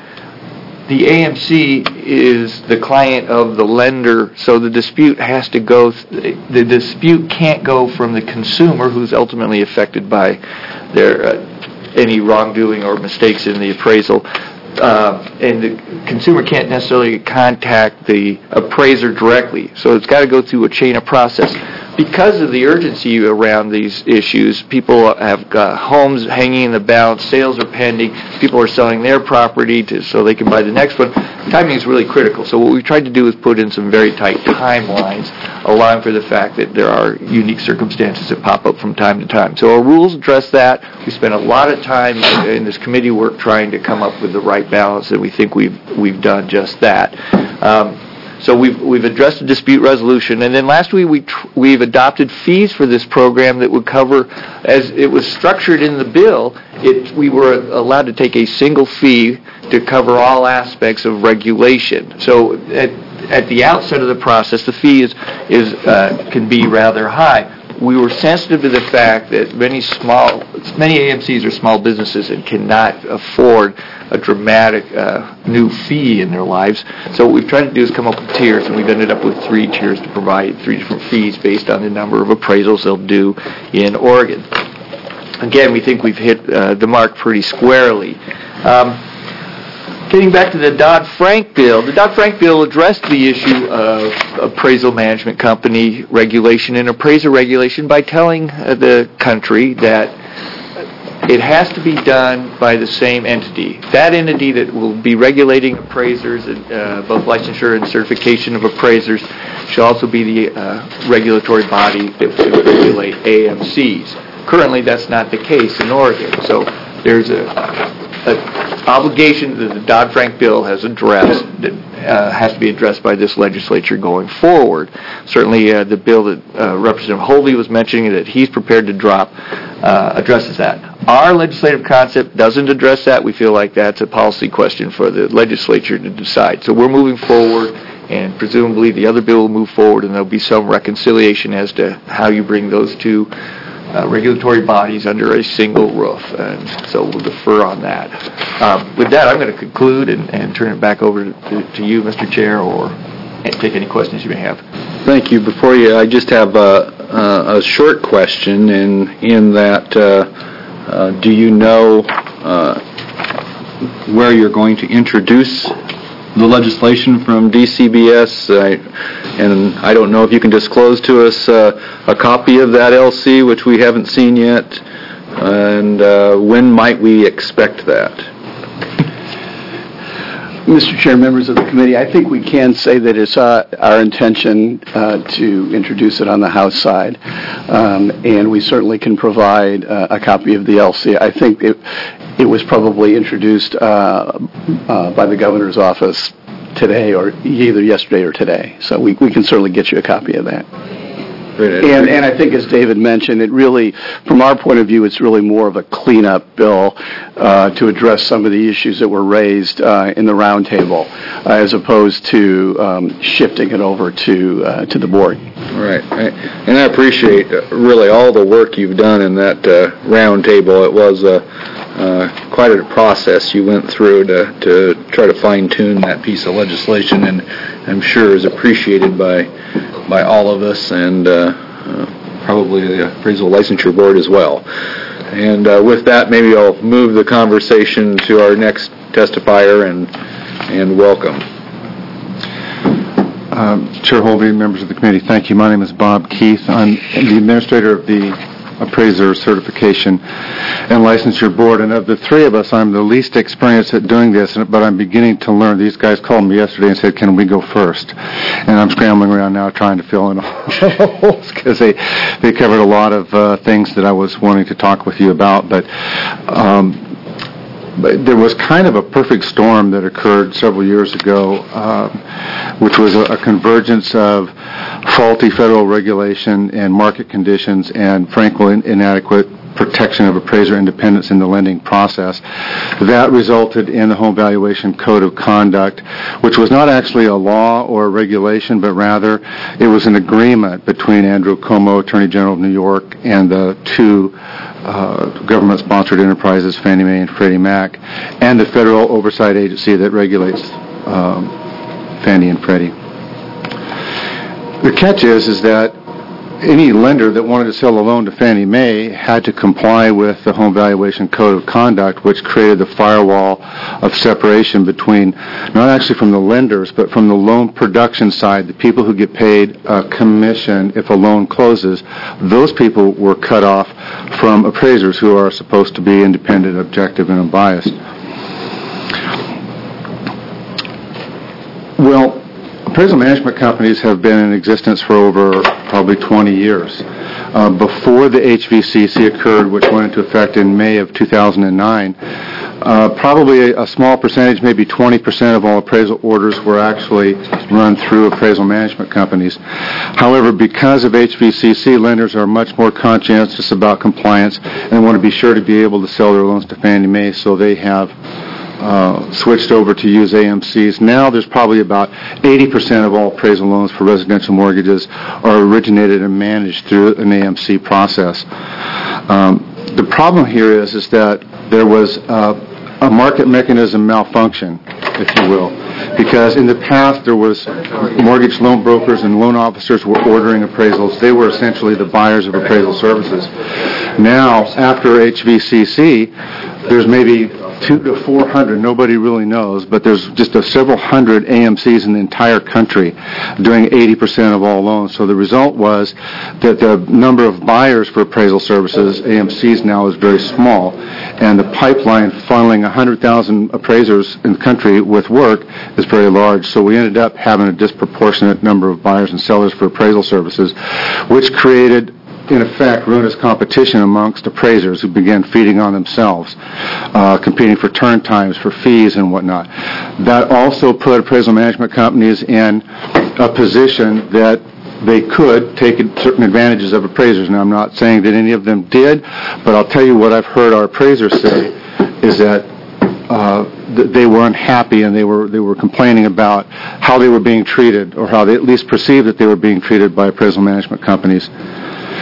the A M C is the client of the lender, so the dispute has to go, th- the dispute can't go from the consumer, who's ultimately affected by their uh, any wrongdoing or mistakes in the appraisal. Uh, and the consumer can't necessarily contact the appraiser directly, so it's got to go through a chain of process. Because of the urgency around these issues, people have got homes hanging in the balance, sales are pending, people are selling their property to, so they can buy the next one. Timing is really critical, so what we've tried to do is put in some very tight timelines, allowing for the fact that there are unique circumstances that pop up from time to time. So our rules address that. We spent a lot of time in this committee work trying to come up with the right balance, and we think we've we've done just that. Um, So we've we've addressed the dispute resolution, and then last week we tr- we've adopted fees for this program that would cover, as it was structured in the bill, it we were allowed to take a single fee to cover all aspects of regulation. So at at the outset of the process, the fee is is uh, can be rather high. We were sensitive to the fact that many small, many A M Cs are small businesses and cannot afford a dramatic uh, new fee in their lives. So what we've tried to do is come up with tiers, and we've ended up with three tiers to provide three different fees based on the number of appraisals they'll do in Oregon. Again, we think we've hit uh, the mark pretty squarely. Um, Getting back to the Dodd-Frank bill, the Dodd-Frank bill addressed the issue of appraisal management company regulation and appraiser regulation by telling uh, the country that it has to be done by the same entity. That entity that will be regulating appraisers, and uh, both licensure and certification of appraisers, shall also be the uh, regulatory body that will regulate A M Cs. Currently, that's not the case in Oregon. So there's a An obligation that the Dodd-Frank bill has addressed that uh, has to be addressed by this legislature going forward. Certainly, uh, the bill that uh, Representative Hovey was mentioning that he's prepared to drop uh, addresses that. Our legislative concept doesn't address that. We feel like that's a policy question for the legislature to decide. So we're moving forward, and presumably the other bill will move forward, and there'll be some reconciliation as to how you bring those two uh, regulatory bodies under a single roof, and so we'll defer on that. Um, with that, I'm going to conclude and, and turn it back over to, to you, Mister Chair, or take any questions you may have. Thank you. Before you, I just have a, a, a short question in, in that, uh, uh, do you know uh, where you're going to introduce the legislation from D C B S? I, and I don't know if you can disclose to us uh, a copy of that L C, which we haven't seen yet, and uh, when might we expect that? Mister Chair, members of the committee, I think we can say that it's uh, our intention uh, to introduce it on the House side, um, and we certainly can provide uh, a copy of the L C. I think it, it was probably introduced uh, uh, by the governor's office today, or either yesterday or today, so we, we can certainly get you a copy of that. And, and I think, as David mentioned, it really, from our point of view, it's really more of a cleanup bill uh, to address some of the issues that were raised uh, in the roundtable, uh, as opposed to um, shifting it over to uh, to the board. Right, right. And I appreciate uh, really all the work you've done in that uh, roundtable. It was uh, uh, quite a process you went through to, to try to fine-tune that piece of legislation, and I'm sure is appreciated by by all of us, and uh, uh, probably the Appraisal Licensure Board as well. And uh, with that, maybe I'll move the conversation to our next testifier, and and welcome. Um, Chair Holby, members of the committee, thank you. My name is Bob Keith. I'm the administrator of the Appraiser Certification and Licensure Board, and of the three of us, I'm the least experienced at doing this, but I'm beginning to learn. These guys called me yesterday and said, can we go first? And I'm scrambling around now trying to fill in all the holes, because they, they covered a lot of uh, things that I was wanting to talk with you about, but um, But there was kind of a perfect storm that occurred several years ago, uh, which was a, a convergence of faulty federal regulation and market conditions and, frankly, inadequate protection of appraiser independence in the lending process. That resulted in the Home Valuation Code of Conduct, which was not actually a law or a regulation, but rather it was an agreement between Andrew Cuomo, Attorney General of New York, and the two uh, government-sponsored enterprises, Fannie Mae and Freddie Mac, and the federal oversight agency that regulates um, Fannie and Freddie. The catch is, is that any lender that wanted to sell a loan to Fannie Mae had to comply with the Home Valuation Code of Conduct, which created the firewall of separation between, not actually from the lenders, but from the loan production side, the people who get paid a commission if a loan closes. Those people were cut off from appraisers who are supposed to be independent, objective, and unbiased. Well, appraisal management companies have been in existence for over probably twenty years. Uh, before the H V C C occurred, which went into effect in May of two thousand nine, uh, probably a, a small percentage, maybe twenty percent of all appraisal orders were actually run through appraisal management companies. However, because of H V C C, lenders are much more conscientious about compliance and want to be sure to be able to sell their loans to Fannie Mae, so they have Uh, switched over to use A M Cs. Now there's probably about eighty percent of all appraisal loans for residential mortgages are originated and managed through an A M C process. Um, the problem here is, is that there was uh, a market mechanism malfunction, if you will, because in the past there was mortgage loan brokers and loan officers were ordering appraisals. They were essentially the buyers of appraisal services. Now, after H V C C, there's maybe two to four hundred, nobody really knows, but there's just a several hundred A M Cs in the entire country doing eighty percent of all loans. So the result was that the number of buyers for appraisal services, A M Cs now, is very small, and the pipeline funneling one hundred thousand appraisers in the country with work is very large. So we ended up having a disproportionate number of buyers and sellers for appraisal services, which created, in effect, ruinous competition amongst appraisers who began feeding on themselves, uh, competing for turn times, for fees, and whatnot. That also put appraisal management companies in a position that they could take certain advantages of appraisers. Now, I'm not saying that any of them did, but I'll tell you what I've heard our appraisers say is that uh, th- they were unhappy, and they were they were complaining about how they were being treated, or how they at least perceived that they were being treated by appraisal management companies.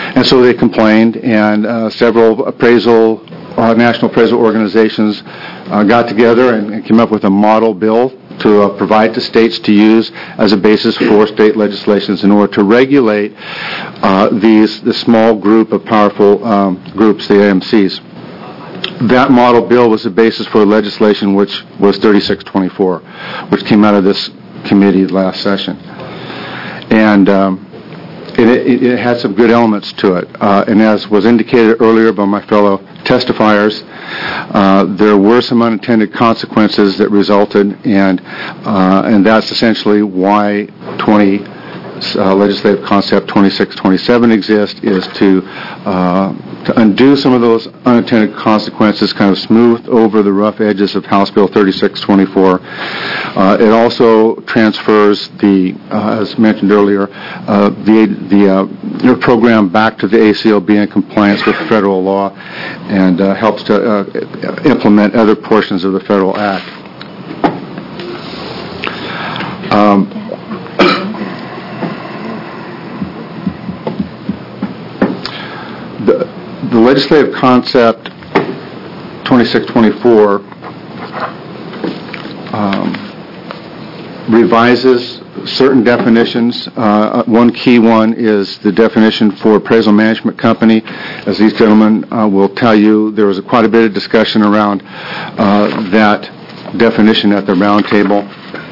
And so they complained, and uh, several appraisal, uh, national appraisal organizations uh, got together and, and came up with a model bill to uh, provide to states to use as a basis for state legislations in order to regulate uh, these the small group of powerful um, groups, the A M Cs. That model bill was the basis for legislation, which was thirty-six twenty-four, which came out of this committee last session. And um, it, it, it had some good elements to it. Uh, and as was indicated earlier by my fellow testifiers, uh, there were some unintended consequences that resulted, and uh, and that's essentially why twenty uh, legislative concept twenty-six twenty-seven exists, is to uh, to undo some of those unintended consequences, kind of smooth over the rough edges of House Bill thirty-six twenty-four. Uh, it also transfers the, uh, as mentioned earlier, uh, the the uh, program back to the A C L B in compliance with federal law, and uh, helps to uh, implement other portions of the federal act. Um, the, the legislative concept twenty-six twenty-four um, revises certain definitions. Uh, one key one is the definition for appraisal management company. As these gentlemen uh, will tell you, there was a, quite a bit of discussion around uh, that definition at the round table.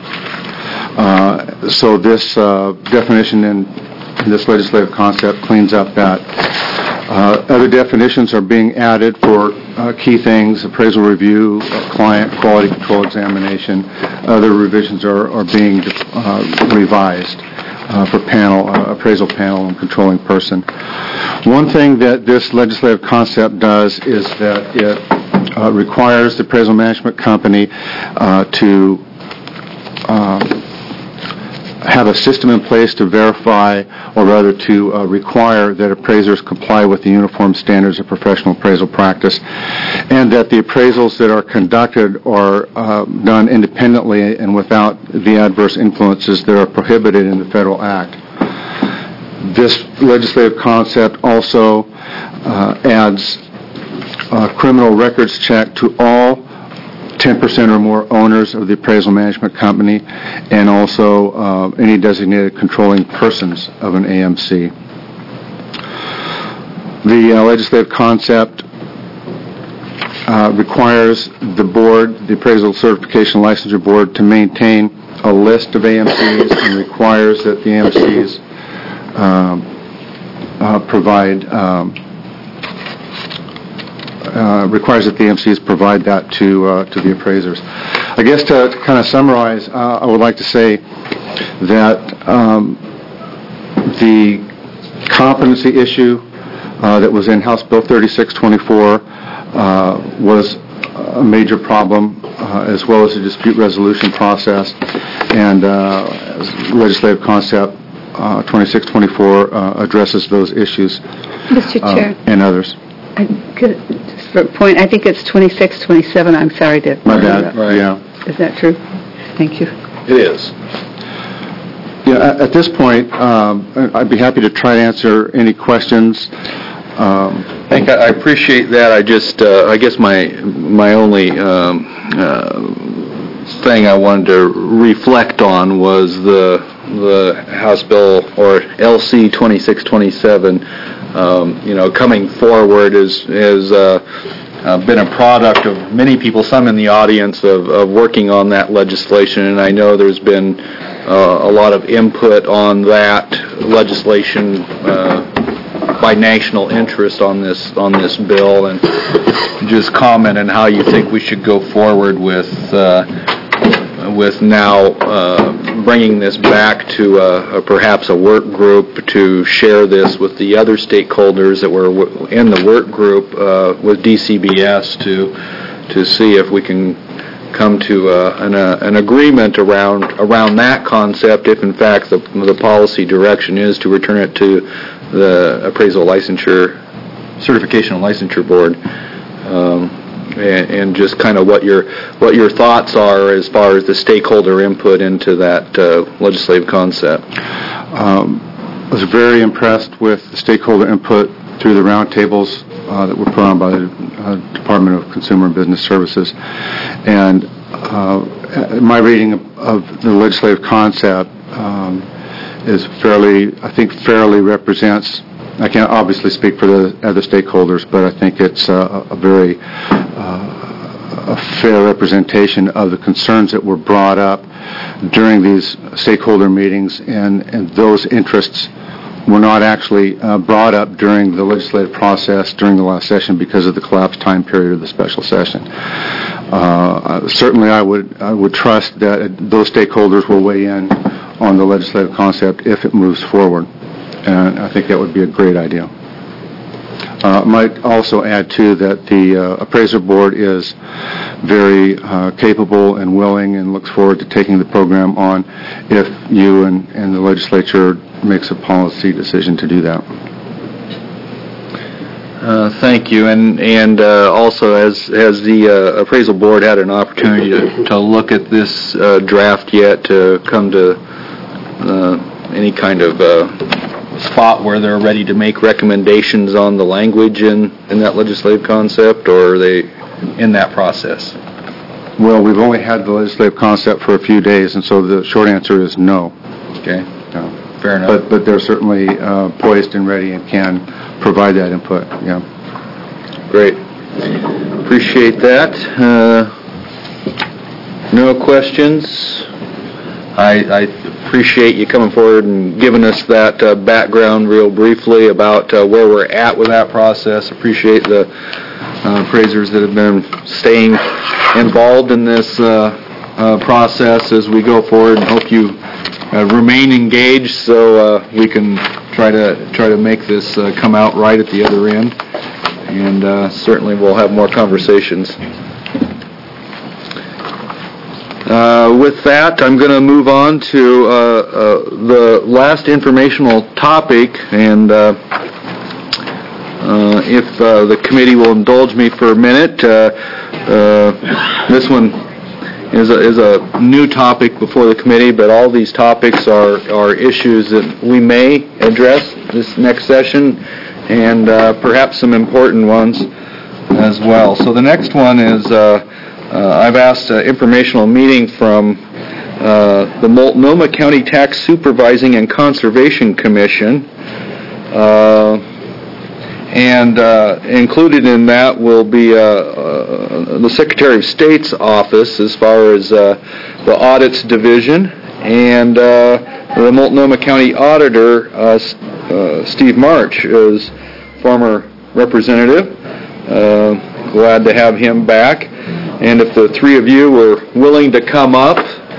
Uh, so this uh, definition in, in this legislative concept cleans up that. Uh, other definitions are being added for uh, key things: appraisal review, uh, client quality control examination. Other revisions are, are being uh, revised uh, for panel, uh, appraisal panel and controlling person. One thing that this legislative concept does is that it uh, requires the appraisal management company uh, to um, have a system in place to verify, or rather to uh, require, that appraisers comply with the uniform standards of professional appraisal practice, and that the appraisals that are conducted are uh, done independently and without the adverse influences that are prohibited in the Federal Act. This legislative concept also uh, adds a criminal records check to all ten percent or more owners of the appraisal management company, and also uh, any designated controlling persons of an A M C. The uh, legislative concept uh, requires the board, the Appraisal Certification Licensure Board, to maintain a list of A M Cs, and requires that the A M Cs um, uh, provide um, Uh, requires that the A M Cs provide that to uh, to the appraisers. I guess to, to kind of summarize, uh, I would like to say that um, the competency issue uh, that was in House Bill thirty-six twenty-four uh, was a major problem, uh, as well as the dispute resolution process, and uh, legislative concept uh, twenty-six twenty-four uh, addresses those issues. Mister Chair. Uh, and others. I could, just for a point, I think it's twenty-six twenty-seven. I'm sorry to... My bad. Right. Yeah. Is that true? Thank you. It is. Yeah, at, at this point, um, I'd be happy to try to answer any questions. Um, I think I I appreciate that. I just, uh, I guess my my only um, uh, thing I wanted to reflect on was the the House Bill, or L C twenty-six twenty-seven. Um, you know, coming forward is has uh, uh, been a product of many people, some in the audience, of, of working on that legislation, and I know there's been uh, a lot of input on that legislation uh, by national interest on this on this bill, and just comment on how you think we should go forward with uh, with now uh, bringing this back to uh, a, perhaps a work group to share this with the other stakeholders that were w- in the work group uh, with D C B S to to see if we can come to uh, an, uh, an agreement around around that concept, if in fact the, the policy direction is to return it to the Appraisal Licensure, Certification and Licensure Board. Um, And, and just kind of what your what your thoughts are as far as the stakeholder input into that uh, legislative concept. Um, was very impressed with the stakeholder input through the roundtables uh, that were put on by the uh, Department of Consumer and Business Services. And uh, my reading of, of the legislative concept um, is fairly, I think, fairly represents. I can't obviously speak for the other stakeholders, but I think it's uh, a very uh, a fair representation of the concerns that were brought up during these stakeholder meetings, and, and those interests were not actually uh, brought up during the legislative process during the last session because of the collapsed time period of the special session. Uh, certainly, I would I would trust that those stakeholders will weigh in on the legislative concept if it moves forward, and I think that would be a great idea. Uh, might also add, too, that the uh, appraiser board is very uh, capable and willing and looks forward to taking the program on if you and, and the legislature makes a policy decision to do that. Uh, thank you. And and uh, also, as has the uh, appraisal board had an opportunity to, to look at this uh, draft yet, to come to uh, any kind of uh, spot where they're ready to make recommendations on the language in, in that legislative concept, or are they in that process? Well, we've only had the legislative concept for a few days, and so the short answer is no. Okay. No. Fair enough. But but they're certainly uh, poised and ready and can provide that input. Yeah. Great. Appreciate that. Uh, no questions. I, I appreciate you coming forward and giving us that uh, background real briefly about uh, where we're at with that process. Appreciate the uh, appraisers that have been staying involved in this uh, uh, process as we go forward, and hope you uh, remain engaged so uh, we can try to try to make this uh, come out right at the other end. And uh, certainly we'll have more conversations. Uh, with that, I'm going to move on to uh, uh, the last informational topic, and uh, uh, if uh, the committee will indulge me for a minute, uh, uh, this one is a, is a new topic before the committee, but all these topics are, are issues that we may address this next session, and uh, perhaps some important ones as well. So the next one is uh, uh, I've asked an informational meeting from uh, the Multnomah County Tax Supervising and Conservation Commission, uh, and uh, included in that will be uh, uh, the Secretary of State's office as far as uh, the Audits Division, and uh, the Multnomah County Auditor, uh, uh, Steve March, is former representative. Uh, glad to have him back. And if the three of you were willing to come up,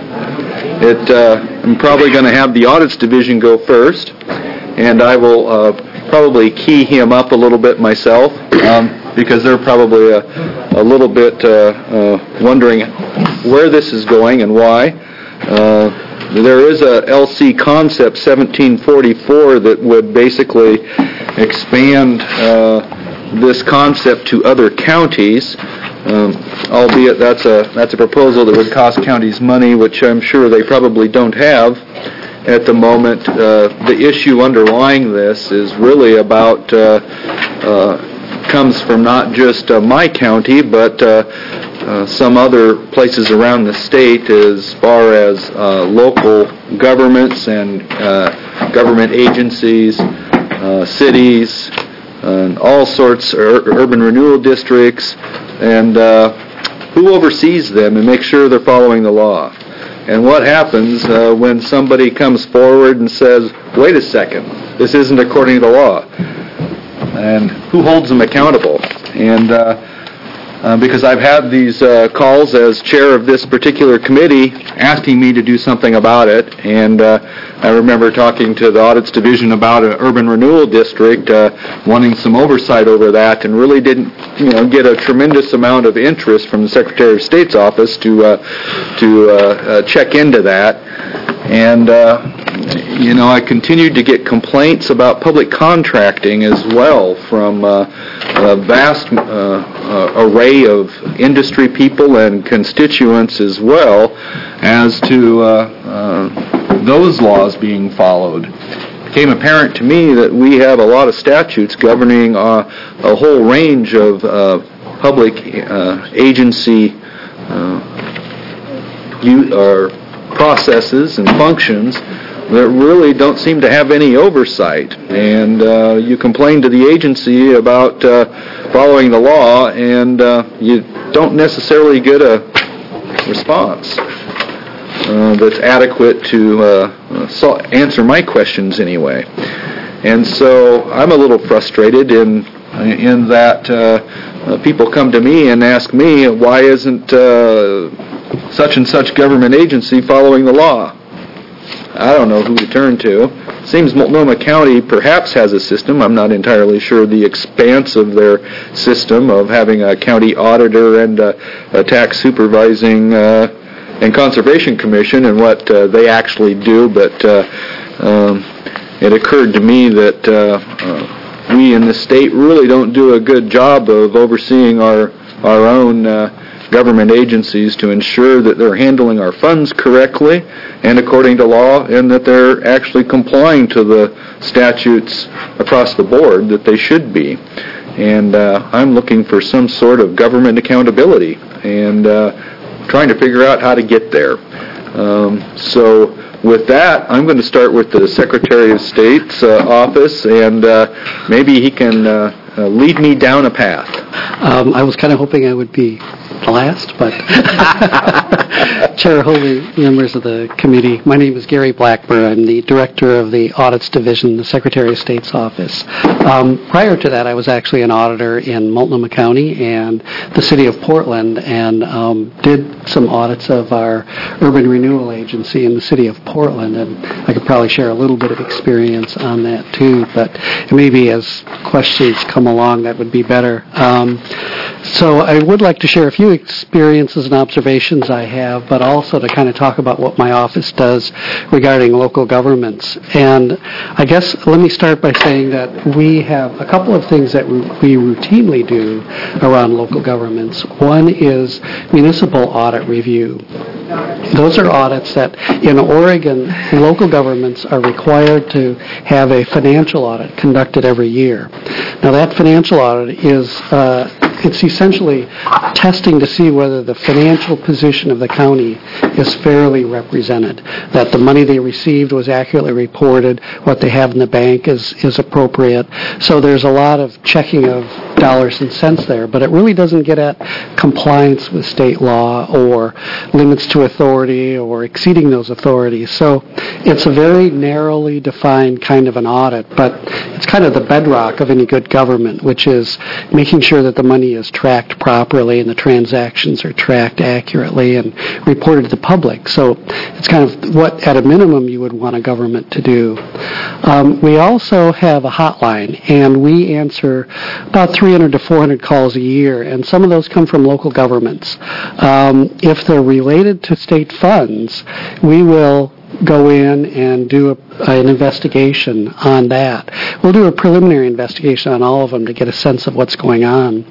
it, uh, I'm probably going to have the Audits Division go first, and I will uh, probably key him up a little bit myself, um, because they're probably a, a little bit uh, uh, wondering where this is going and why. Uh, there is a L C Concept seventeen forty-four that would basically expand uh, this concept to other counties, um, albeit that's a that's a proposal that would cost counties money, which I'm sure they probably don't have at the moment. Uh, the issue underlying this is really about uh, uh, comes from not just uh, my county, but uh, uh, some other places around the state as far as uh, local governments and uh, government agencies, uh, cities, and all sorts of ur- urban renewal districts, and uh, who oversees them and makes sure they're following the law. And what happens uh, when somebody comes forward and says, wait a second, this isn't according to the law? And who holds them accountable? And uh, uh, because I've had these uh, calls as chair of this particular committee asking me to do something about it, and uh, I remember talking to the Audits Division about an urban renewal district, uh, wanting some oversight over that, and really didn't, you know, get a tremendous amount of interest from the Secretary of State's office to uh, to uh, uh, check into that. And uh, you know, I continued to get complaints about public contracting as well from uh, a vast uh, uh, array of industry people and constituents as well as to uh, uh, those laws being followed. became apparent to me that we have a lot of statutes governing uh, a whole range of uh, public uh, agency uh, u- or processes and functions that really don't seem to have any oversight. And uh, you complain to the agency about uh, following the law, and uh, you don't necessarily get a response uh, that's adequate to uh, so answer my questions anyway. And so I'm a little frustrated in in that uh, uh, people come to me and ask me, why isn't uh, such and such government agency following the law? I don't know who to turn to. Seems Multnomah County perhaps has a system. I'm not entirely sure the expanse of their system of having a county auditor and a, a tax supervising uh, and conservation commission and what uh, they actually do, but uh, um, it occurred to me that uh, uh, we in the state really don't do a good job of overseeing our, our own uh, government agencies to ensure that they're handling our funds correctly and according to law, and that they're actually complying to the statutes across the board that they should be. And uh, I'm looking for some sort of government accountability and uh, trying to figure out how to get there. Um, so with that, I'm going to start with the Secretary of State's uh, office, and uh, maybe he can uh, uh, lead me down a path. Um, I was kind of hoping I would be last, but Chair Holy, members of the committee, my name is Gary Blackburn. I'm the Director of the Audits Division, the Secretary of State's office. Um, prior to that, I was actually an auditor in Multnomah County and the City of Portland, and um, did some audits of our Urban Renewal Agency in the City of Portland, and I could probably share a little bit of experience on that too, but maybe as questions come along, that would be better. Um, so I would like to share a few experiences and observations I have, but also to kind of talk about what my office does regarding local governments. And I guess let me start by saying that we have a couple of things that we routinely do around local governments. One is municipal audit review. Those are audits that in Oregon, local governments are required to have a financial audit conducted every year. Now that financial audit is uh, it's essentially testing to see whether the financial position of the county is fairly represented, that the money they received was accurately reported, what they have in the bank is, is appropriate. So there's a lot of checking of dollars and cents there, but it really doesn't get at compliance with state law or limits to authority or exceeding those authorities. So it's a very narrowly defined kind of an audit, but it's kind of the bedrock of any good government, which is making sure that the money is tracked properly and the transactions are tracked accurately and reported to the public. So it's kind of what, at a minimum, you would want a government to do. Um, we also have a hotline, and we answer about three hundred to four hundred calls a year, and some of those come from local governments. Um, if they're related to state funds, we will go in and do a, an investigation on that. We'll do a preliminary investigation on all of them to get a sense of what's going on.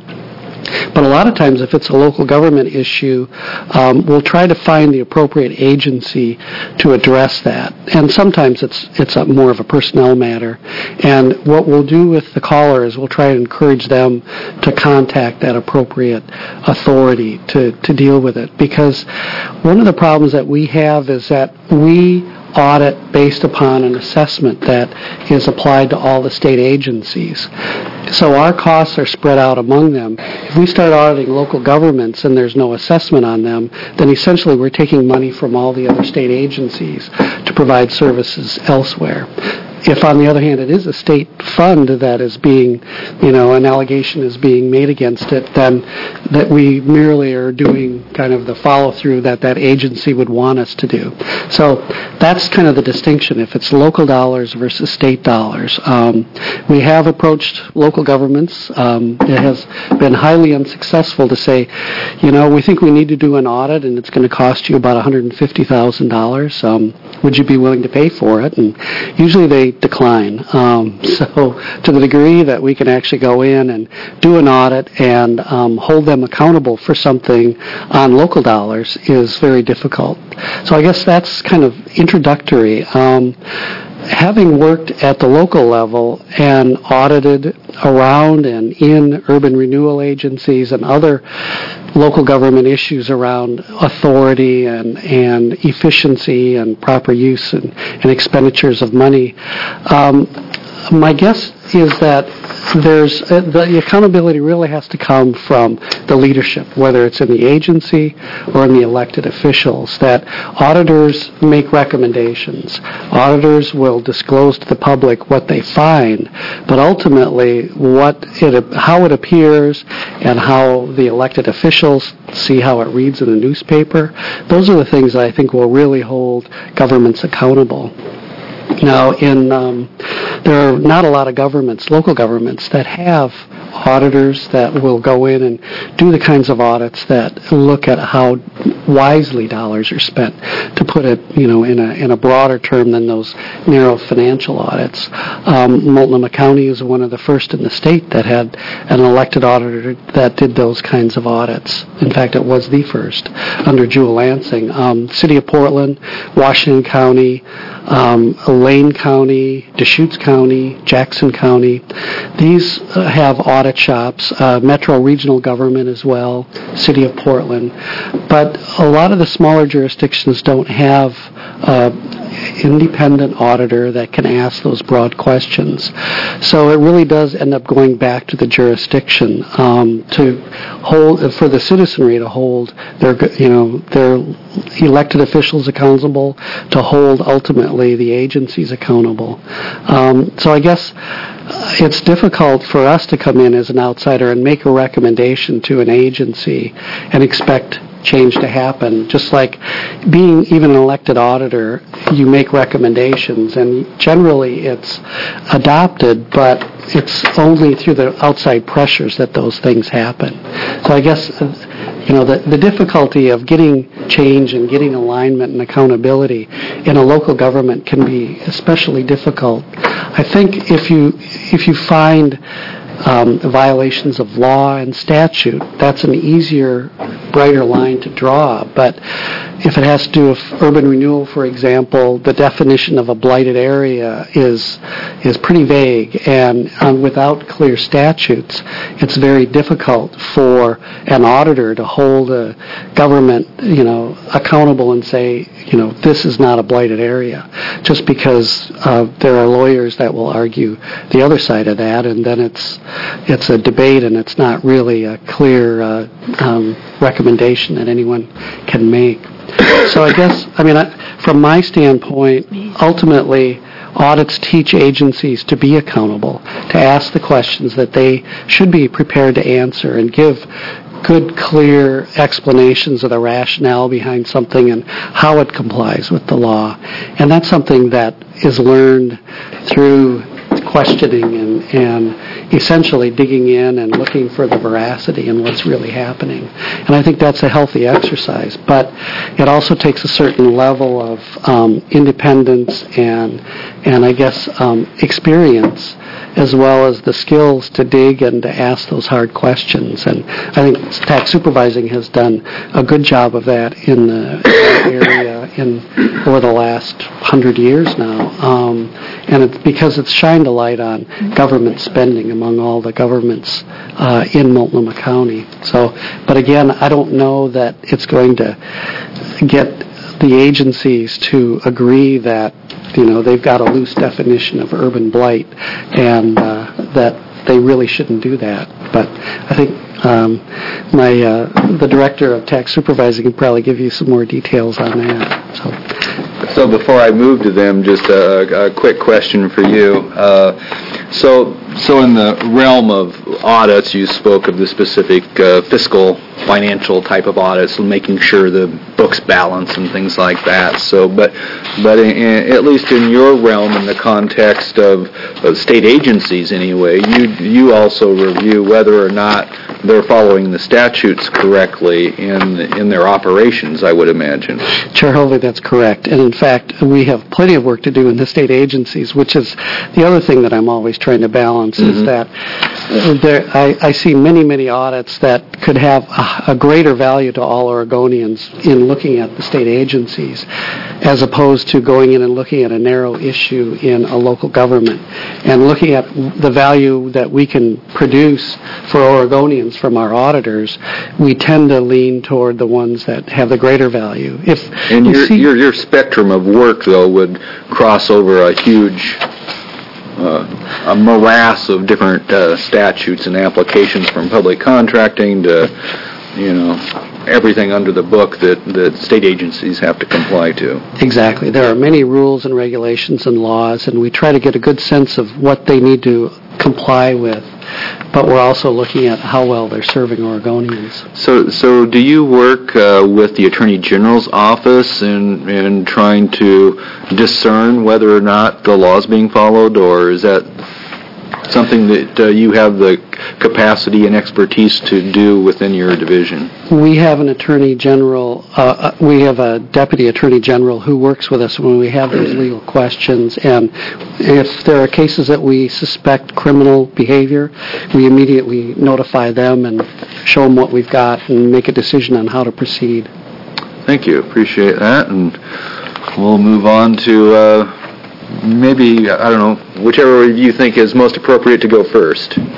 But a lot of times, if it's a local government issue, um, we'll try to find the appropriate agency to address that. And sometimes it's it's a more of a personnel matter. And what we'll do with the caller is we'll try to encourage them to contact that appropriate authority to, to deal with it. Because one of the problems that we have is that we audit based upon an assessment that is applied to all the state agencies. So our costs are spread out among them. If we start auditing local governments and there's no assessment on them, then essentially we're taking money from all the other state agencies to provide services elsewhere. If, on the other hand, it is a state fund that is being, you know, an allegation is being made against it, then that we merely are doing kind of the follow-through that that agency would want us to do. So that's kind of the distinction, if it's local dollars versus state dollars. Um, we have approached local governments. Um, it has been highly unsuccessful to say, you know, we think we need to do an audit and it's going to cost you about one hundred fifty thousand dollars. Um, would you be willing to pay for it? And usually they state decline. Um, so to the degree that we can actually go in and do an audit and um, hold them accountable for something on local dollars is very difficult. So I guess that's kind of introductory. Um, having worked at the local level and audited around and in urban renewal agencies and other local government issues around authority and, and efficiency and proper use and, and expenditures of money, um, my guess is that there's uh, the accountability really has to come from the leadership, whether it's in the agency or in the elected officials, that auditors make recommendations. Auditors will disclose to the public what they find, but ultimately what it, how it appears and how the elected officials see how it reads in the newspaper, those are the things that I think will really hold governments accountable. Now, in um, there are not a lot of governments, local governments, that have auditors that will go in and do the kinds of audits that look at how wisely dollars are spent, to put it, you know, in a in a broader term than those narrow financial audits. Um, Multnomah County is one of the first in the state that had an elected auditor that did those kinds of audits. In fact, it was the first under Jewel Lansing. Um, City of Portland, Washington County, um, Lane County, Deschutes County, Jackson County. These uh, have audit shops, uh, Metro Regional Government as well, City of Portland. But a lot of the smaller jurisdictions don't have uh, independent auditor that can ask those broad questions. So it really does end up going back to the jurisdiction um, to hold, for the citizenry to hold their, you know, their elected officials accountable, to hold ultimately the agencies accountable. Um, so I guess it's difficult for us to come in as an outsider and make a recommendation to an agency and expect change to happen. Just like being even an elected auditor, you make recommendations and generally it's adopted, but it's only through the outside pressures that those things happen. So I guess, you know, the, the difficulty of getting change and getting alignment and accountability in a local government can be especially difficult. I think if you if you find Um, violations of law and statute, that's an easier, brighter line to draw. But if it has to do with urban renewal, for example, the definition of a blighted area is is pretty vague, and um, without clear statutes, it's very difficult for an auditor to hold a government, you know, accountable and say, you know, this is not a blighted area, just because uh, there are lawyers that will argue the other side of that, and then it's it's a debate and it's not really a clear uh, um, recommendation that anyone can make. So I guess, I mean, I, from my standpoint, ultimately, audits teach agencies to be accountable, to ask the questions that they should be prepared to answer and give good, clear explanations of the rationale behind something and how it complies with the law. And that's something that is learned through questioning and, and essentially digging in and looking for the veracity in what's really happening. And I think that's a healthy exercise. But it also takes a certain level of um, independence and, and I guess, um, experience, as well as the skills to dig and to ask those hard questions. And I think tax supervising has done a good job of that in the area in over the last hundred years now. Um, and it's because it's shined a light on government spending among all the governments uh, in Multnomah County. So, but again, I don't know that it's going to get the agencies to agree that, you know, they've got a loose definition of urban blight and uh, that they really shouldn't do that. But I think um, my uh, the director of tax supervising can probably give you some more details on that. So, so before I move to them, just a, a quick question for you. Uh, so So in the realm of audits, you spoke of the specific uh, fiscal, financial type of audits, making sure the books balance and things like that. So, but but in, in, at least in your realm, in the context of, of state agencies anyway, you you also review whether or not they're following the statutes correctly in in their operations, I would imagine. Chair Hovey, that's correct. And in fact, we have plenty of work to do in the state agencies, which is the other thing that I'm always trying to balance, mm-hmm. is that there, I, I see many, many audits that could have a, a greater value to all Oregonians in looking at the state agencies, as opposed to going in and looking at a narrow issue in a local government, and looking at the value that we can produce for Oregonians from our auditors. We tend to lean toward the ones that have the greater value. If and you your, see, your your spectrum of work, though, would cross over a huge uh, a morass of different uh, statutes and applications, from public contracting to, you know, everything under the book that, that state agencies have to comply to. Exactly. There are many rules and regulations and laws, and we try to get a good sense of what they need to comply with, but we're also looking at how well they're serving Oregonians. So so do you work uh, with the Attorney General's office in, in trying to discern whether or not the law is being followed, or is that something that uh, you have the capacity and expertise to do within your division? We have an attorney general, uh, we have a deputy attorney general who works with us when we have those legal questions, and if there are cases that we suspect criminal behavior, we immediately notify them and show them what we've got and make a decision on how to proceed. Thank you. Appreciate that, and we'll move on to uh, maybe, I don't know, whichever of you think is most appropriate to go first. Go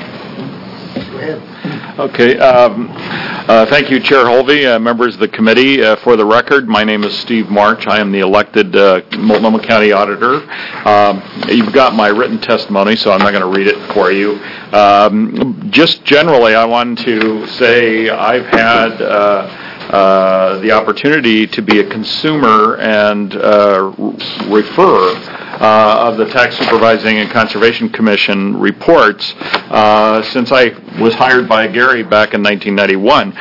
ahead. Okay. Um, uh, thank you, Chair Holvey, uh, members of the committee. Uh, for the record, my name is Steve March. I am the elected uh, Multnomah County Auditor. Um, you've got my written testimony, so I'm not going to read it for you. Um, just generally, I wanted to say I've had uh, Uh, the opportunity to be a consumer and uh, refer uh, of the Tax Supervising and Conservation Commission reports uh, since I was hired by Gary back in nineteen ninety-one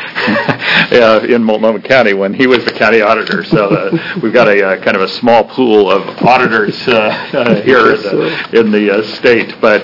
uh, in Multnomah County when he was the county auditor. So uh, we've got a uh, kind of a small pool of auditors uh, uh, here in the, in the uh, state. But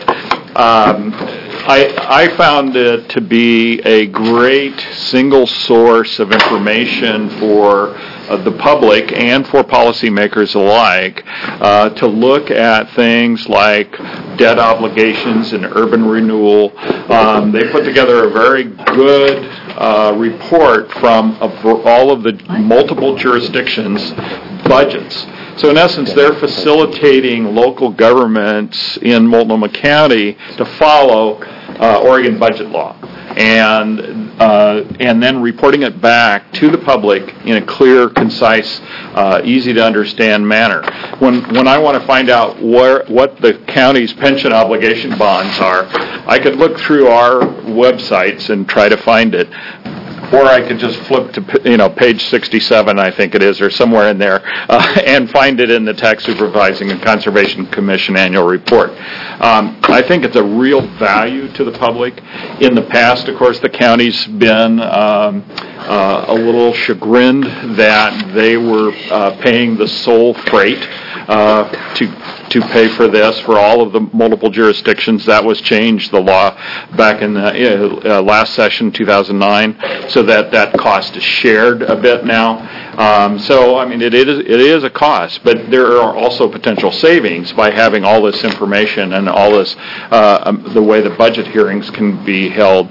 um, I, I found it to be a great single source of information for uh, the public and for policymakers alike uh, to look at things like debt obligations and urban renewal. Um, they put together a very good uh, report from a, all of the multiple jurisdictions' budgets. So in essence, they're facilitating local governments in Multnomah County to follow uh, Oregon budget law, and uh, and then reporting it back to the public in a clear, concise, uh, easy to understand manner. When when I want to find out where what the county's pension obligation bonds are, I could look through our websites and try to find it. Or I could just flip to, you know, page sixty-seven, I think it is, or somewhere in there, uh, and find it in the Tax Supervising and Conservation Commission annual report. Um, I think it's a real value to the public. In the past, of course, the county's been um, uh, a little chagrined that they were uh, paying the sole freight uh, to to pay for this for all of the multiple jurisdictions. That was changed, the law, back in the uh, last session, two thousand nine, so that that cost is shared a bit now. Um, so, I mean, it is it is a cost, but there are also potential savings by having all this information and all this, uh, um, the way the budget hearings can be held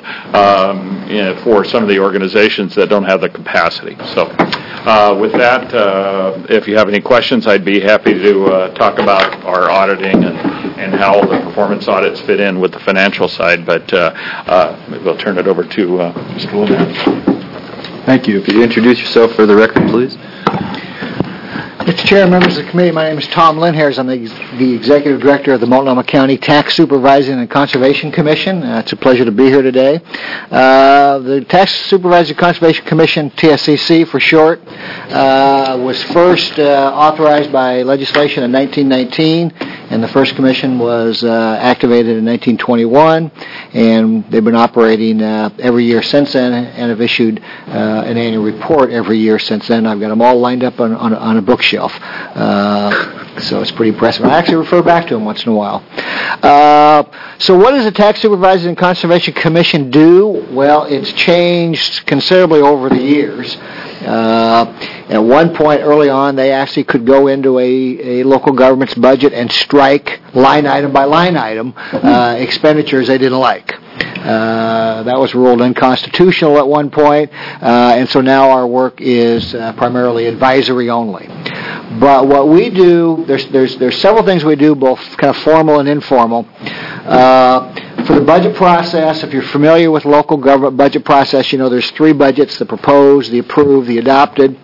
um, you know, for some of the organizations that don't have the capacity. So, uh, with that, uh, if you have any questions, I'd be happy to uh, talk about our auditing and, and how the performance audits fit in with the financial side, but uh, uh, maybe we'll turn it over to uh, Mister Lunan. Thank you. Could you introduce yourself for the record, please? Mister Chair, members of the committee, my name is Tom Linhairs. I'm the, the Executive Director of the Multnomah County Tax Supervising and Conservation Commission. Uh, it's a pleasure to be here today. Uh, the Tax Supervising and Conservation Commission, T S C C for short, uh, was first uh, authorized by legislation in nineteen nineteen. and the first commission was uh, activated in nineteen twenty-one, and they've been operating uh, every year since then, and have issued uh, an annual report every year since then. I've got them all lined up on, on, on a bookshelf, uh, so it's pretty impressive. I actually refer back to them once in a while. Uh, so what does the Tax Supervisors and Conservation Commission do? Well, it's changed considerably over the years. Uh, at one point early on, they actually could go into a, a local government's budget and strike line item by line item uh, expenditures they didn't like. Uh, that was ruled unconstitutional at one point, uh, and so now our work is uh, primarily advisory only. But what we do, there's there's there's several things we do, both kind of formal and informal. Uh, For the budget process, if you're familiar with local government budget process, you know there's three budgets: the proposed, the approved, the adopted.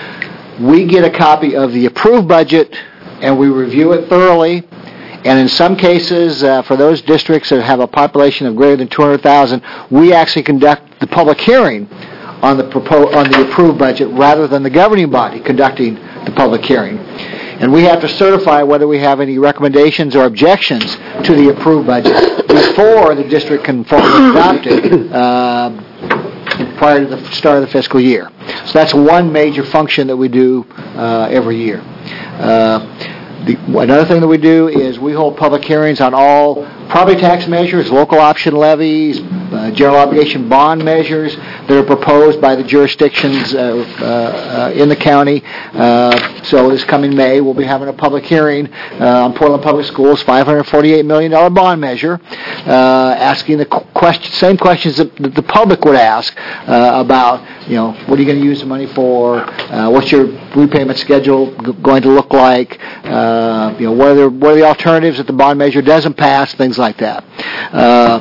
We get a copy of the approved budget, and we review it thoroughly. And in some cases, uh, for those districts that have a population of greater than two hundred thousand, we actually conduct the public hearing on the propo- on the approved budget rather than the governing body conducting the public hearing. And we have to certify whether we have any recommendations or objections to the approved budget before the district can formally adopt it uh, prior to the start of the fiscal year. So that's one major function that we do uh, every year. Uh, The, another thing that we do is we hold public hearings on all property tax measures, local option levies, uh, general obligation bond measures that are proposed by the jurisdictions uh, uh, in the county. Uh, so this coming May, we'll be having a public hearing uh, on Portland Public Schools' five hundred forty-eight million dollars bond measure, uh, asking the question, same questions that, that the public would ask uh, about, you know, what are you going to use the money for? Uh, what's your repayment schedule g- going to look like? Uh, you know, what are, the, what are the alternatives if the bond measure doesn't pass? Things like that. Uh,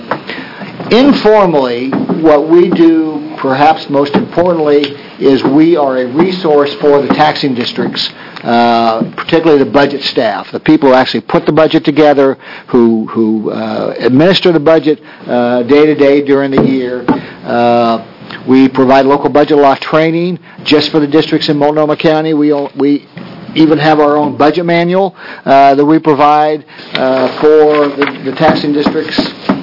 informally, what we do, perhaps most importantly, is we are a resource for the taxing districts, uh, particularly the budget staff, the people who actually put the budget together, who who uh, administer the budget uh, day to day during the year. Uh, we provide local budget law training just for the districts in Multnomah County. We we even have our own budget manual uh, that we provide uh, for the, the taxing districts.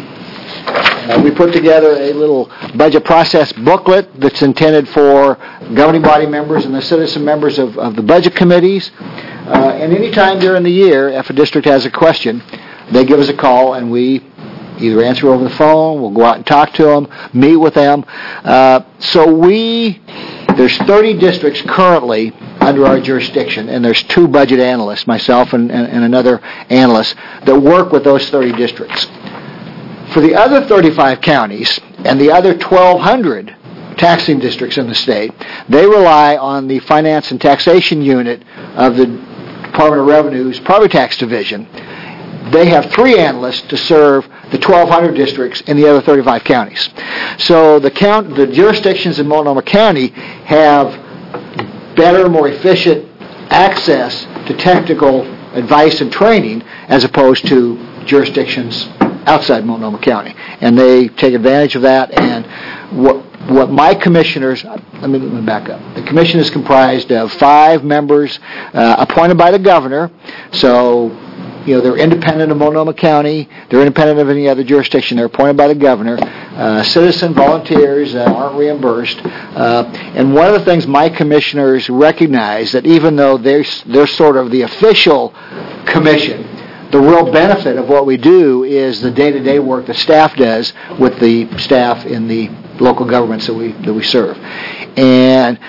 Uh, we put together a little budget process booklet that's intended for governing body members and the citizen members of, of the budget committees. Uh, and any time during the year, if a district has a question, they give us a call, and we either answer over the phone, we'll go out and talk to them, meet with them. Uh, so we, there's thirty districts currently under our jurisdiction, and there's two budget analysts, myself and, and, and another analyst, that work with those thirty districts. For the other thirty-five counties and the other twelve hundred taxing districts in the state, they rely on the Finance and Taxation Unit of the Department of Revenue's Property Tax Division. They have three analysts to serve the twelve hundred districts in the other thirty-five counties. So the count, the jurisdictions in Multnomah County have better, more efficient access to technical advice and training as opposed to jurisdictions outside Multnomah County. And they take advantage of that. And what what my commissioners, let me, let me back up. The commission is comprised of five members uh, appointed by the governor. So, you know, they're independent of Multnomah County. They're independent of any other jurisdiction. They're appointed by the governor. Uh, citizen volunteers uh, aren't reimbursed. Uh, and one of the things my commissioners recognize, that even though they're, they're sort of the official commission, the real benefit of what we do is the day-to-day work the staff does with the staff in the local governments that we that we serve. And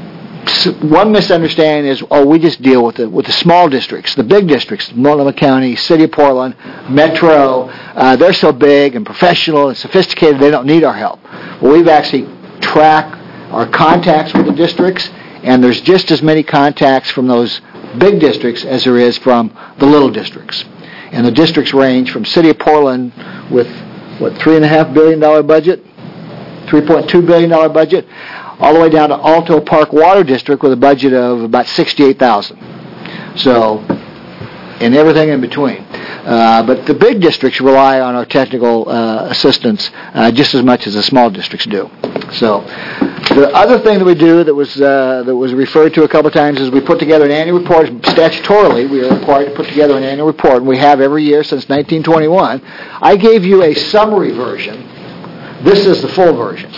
one misunderstanding is, oh, we just deal with the with the small districts, the big districts, Multnomah County, City of Portland, Metro. Uh, they're so big and professional and sophisticated, they don't need our help. Well, we've actually tracked our contacts with the districts, and there's just as many contacts from those big districts as there is from the little districts. And the districts range from City of Portland with, what, three point five billion dollars budget, three point two billion dollars budget, all the way down to Alto Park Water District with a budget of about sixty-eight thousand dollars. So, and everything in between. Uh, but the big districts rely on our technical uh, assistance uh, just as much as the small districts do. So, The other thing that we do that was uh, that was referred to a couple of times is we put together an annual report. Statutorily, we are required to put together an annual report, and we have every year since nineteen twenty-one. I gave you a summary version. This is the full version.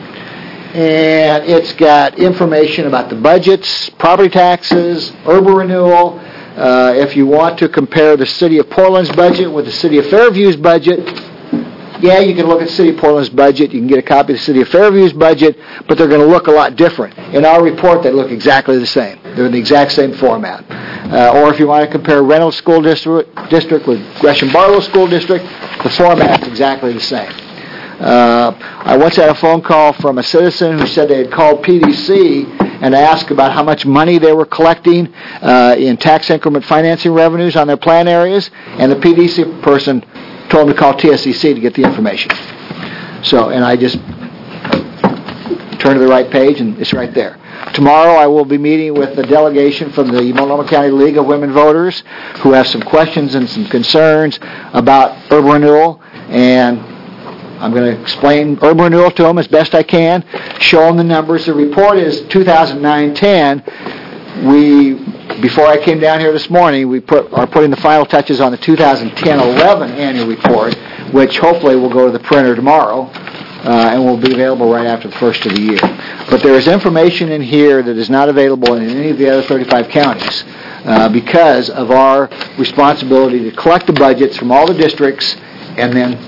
And it's got information about the budgets, property taxes, urban renewal. Uh, if you want to compare the City of Portland's budget with the City of Fairview's budget, yeah, you can look at the City of Portland's budget. You can get a copy of the City of Fairview's budget, but they're going to look a lot different. In our report, they look exactly the same. They're in the exact same format. Uh, or if you want to compare Reynolds School District, district with Gresham Barlow School District, the format's exactly the same. Uh, I once had a phone call from a citizen who said they had called P D C and asked about how much money they were collecting uh, in tax increment financing revenues on their plan areas, and the P D C person told them to call T S C C to get the information. So, and I just turned to the right page, and it's right there. Tomorrow I will be meeting with the delegation from the Multnomah County League of Women Voters who have some questions and some concerns about urban renewal, and I'm going to explain urban renewal to them as best I can, show them the numbers. The report is two thousand nine ten. We, before I came down here this morning, we put are putting the final touches on the two thousand ten eleven annual report, which hopefully will go to the printer tomorrow uh, and will be available right after the first of the year. But there is information in here that is not available in any of the other thirty-five counties uh, because of our responsibility to collect the budgets from all the districts, and then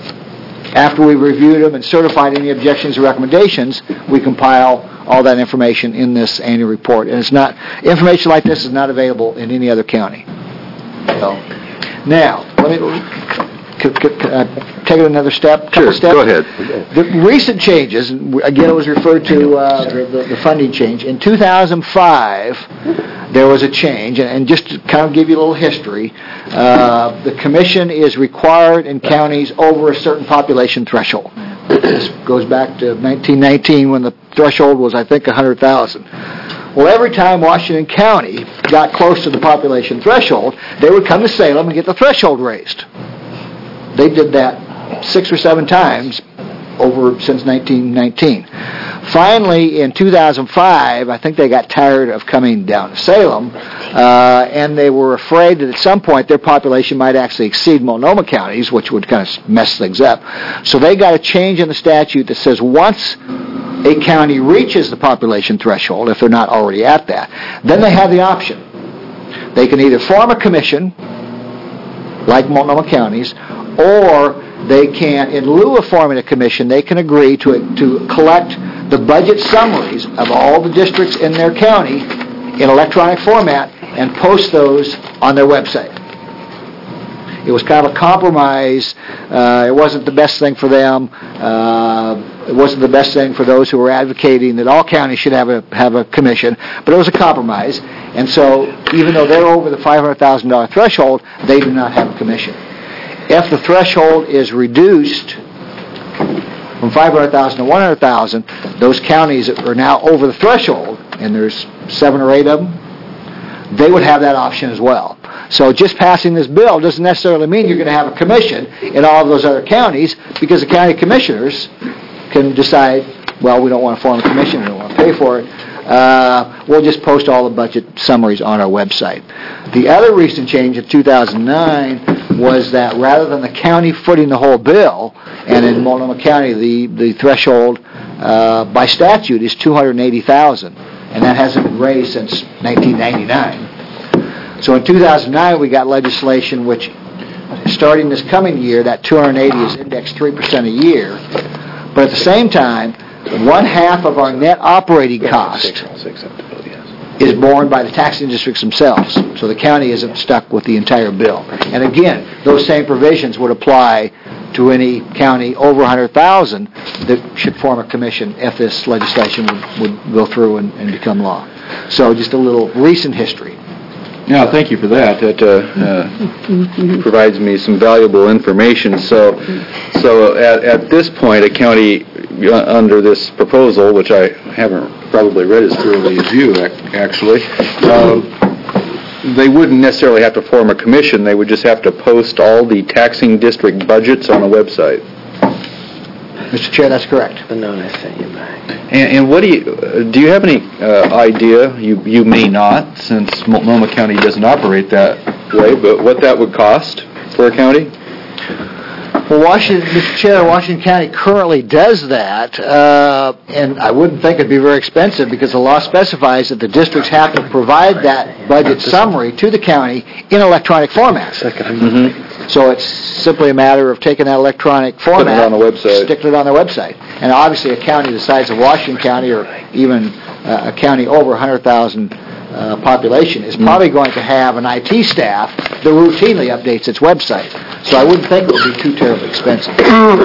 after we've reviewed them and certified any objections or recommendations, we compile all that information in this annual report. And it's not, information like this is not available in any other county. So, now, let me c- c- c- uh, take it another step. Sure, steps. go ahead. The recent changes, and again it was referred to uh, the, the, the funding change. In two thousand five, there was a change, and, and just to kind of give you a little history, uh, the commission is required in counties over a certain population threshold. This goes back to nineteen nineteen when the threshold was, I think, one hundred thousand. Well, every time Washington County got close to the population threshold, they would come to Salem and get the threshold raised. They did that six or seven times over since nineteen nineteen. Finally, in two thousand five, I think they got tired of coming down to Salem, uh, and they were afraid that at some point their population might actually exceed Multnomah County's, which would kind of mess things up. So they got a change in the statute that says once a county reaches the population threshold, if they're not already at that, then they have the option. They can either form a commission, like Multnomah County's, or they can, in lieu of forming a commission, they can agree to to collect the budget summaries of all the districts in their county in electronic format and post those on their website. It was kind of a compromise. Uh, it wasn't the best thing for them. Uh, it wasn't the best thing for those who were advocating that all counties should have a have a commission, but it was a compromise. And so, even though they're over the five hundred thousand dollars threshold, they do not have a commission. If the threshold is reduced from five hundred thousand dollars to one hundred thousand dollars, those counties that are now over the threshold, and there's seven or eight of them, they would have that option as well. So just passing this bill doesn't necessarily mean you're going to have a commission in all of those other counties, because the county commissioners can decide, well, we don't want to form a commission, we don't want to pay for it. Uh, we'll just post all the budget summaries on our website. The other recent change in two thousand nine was that rather than the county footing the whole bill, and in Multnomah County the, the threshold uh, by statute is two hundred eighty thousand dollars, and that hasn't been raised since nineteen ninety-nine. So in two thousand nine we got legislation which, starting this coming year, that two hundred eighty is indexed three percent a year, but at the same time, one half of our net operating cost is borne by the taxing districts themselves. So the county isn't stuck with the entire bill. And again, those same provisions would apply to any county over one hundred thousand that should form a commission if this legislation would, would go through and, and become law. So just a little recent history. Yeah, thank you for that. That uh, uh, provides me some valuable information. So, so at, at this point, a county uh, under this proposal, which I haven't probably read as thoroughly as you, actually, um, they wouldn't necessarily have to form a commission. They would just have to post all the taxing district budgets on a website. Mister Chair, that's correct. The note I sent you back. And, and what do you, uh, do you have any uh, idea, you, you may not, since Multnomah County doesn't operate that way, but what that would cost for a county? Well, Washington, Mister Chair, Washington County currently does that, uh, and I wouldn't think it'd be very expensive because the law specifies that the districts have to provide that budget summary to the county in electronic format. Mm-hmm. So it's simply a matter of taking that electronic format, Putting it on the website. sticking it on their website. And obviously a county the size of Washington County or even uh, a county over one hundred thousand uh, population is probably going to have an I T staff that routinely updates its website. So I wouldn't think it would be too terribly expensive.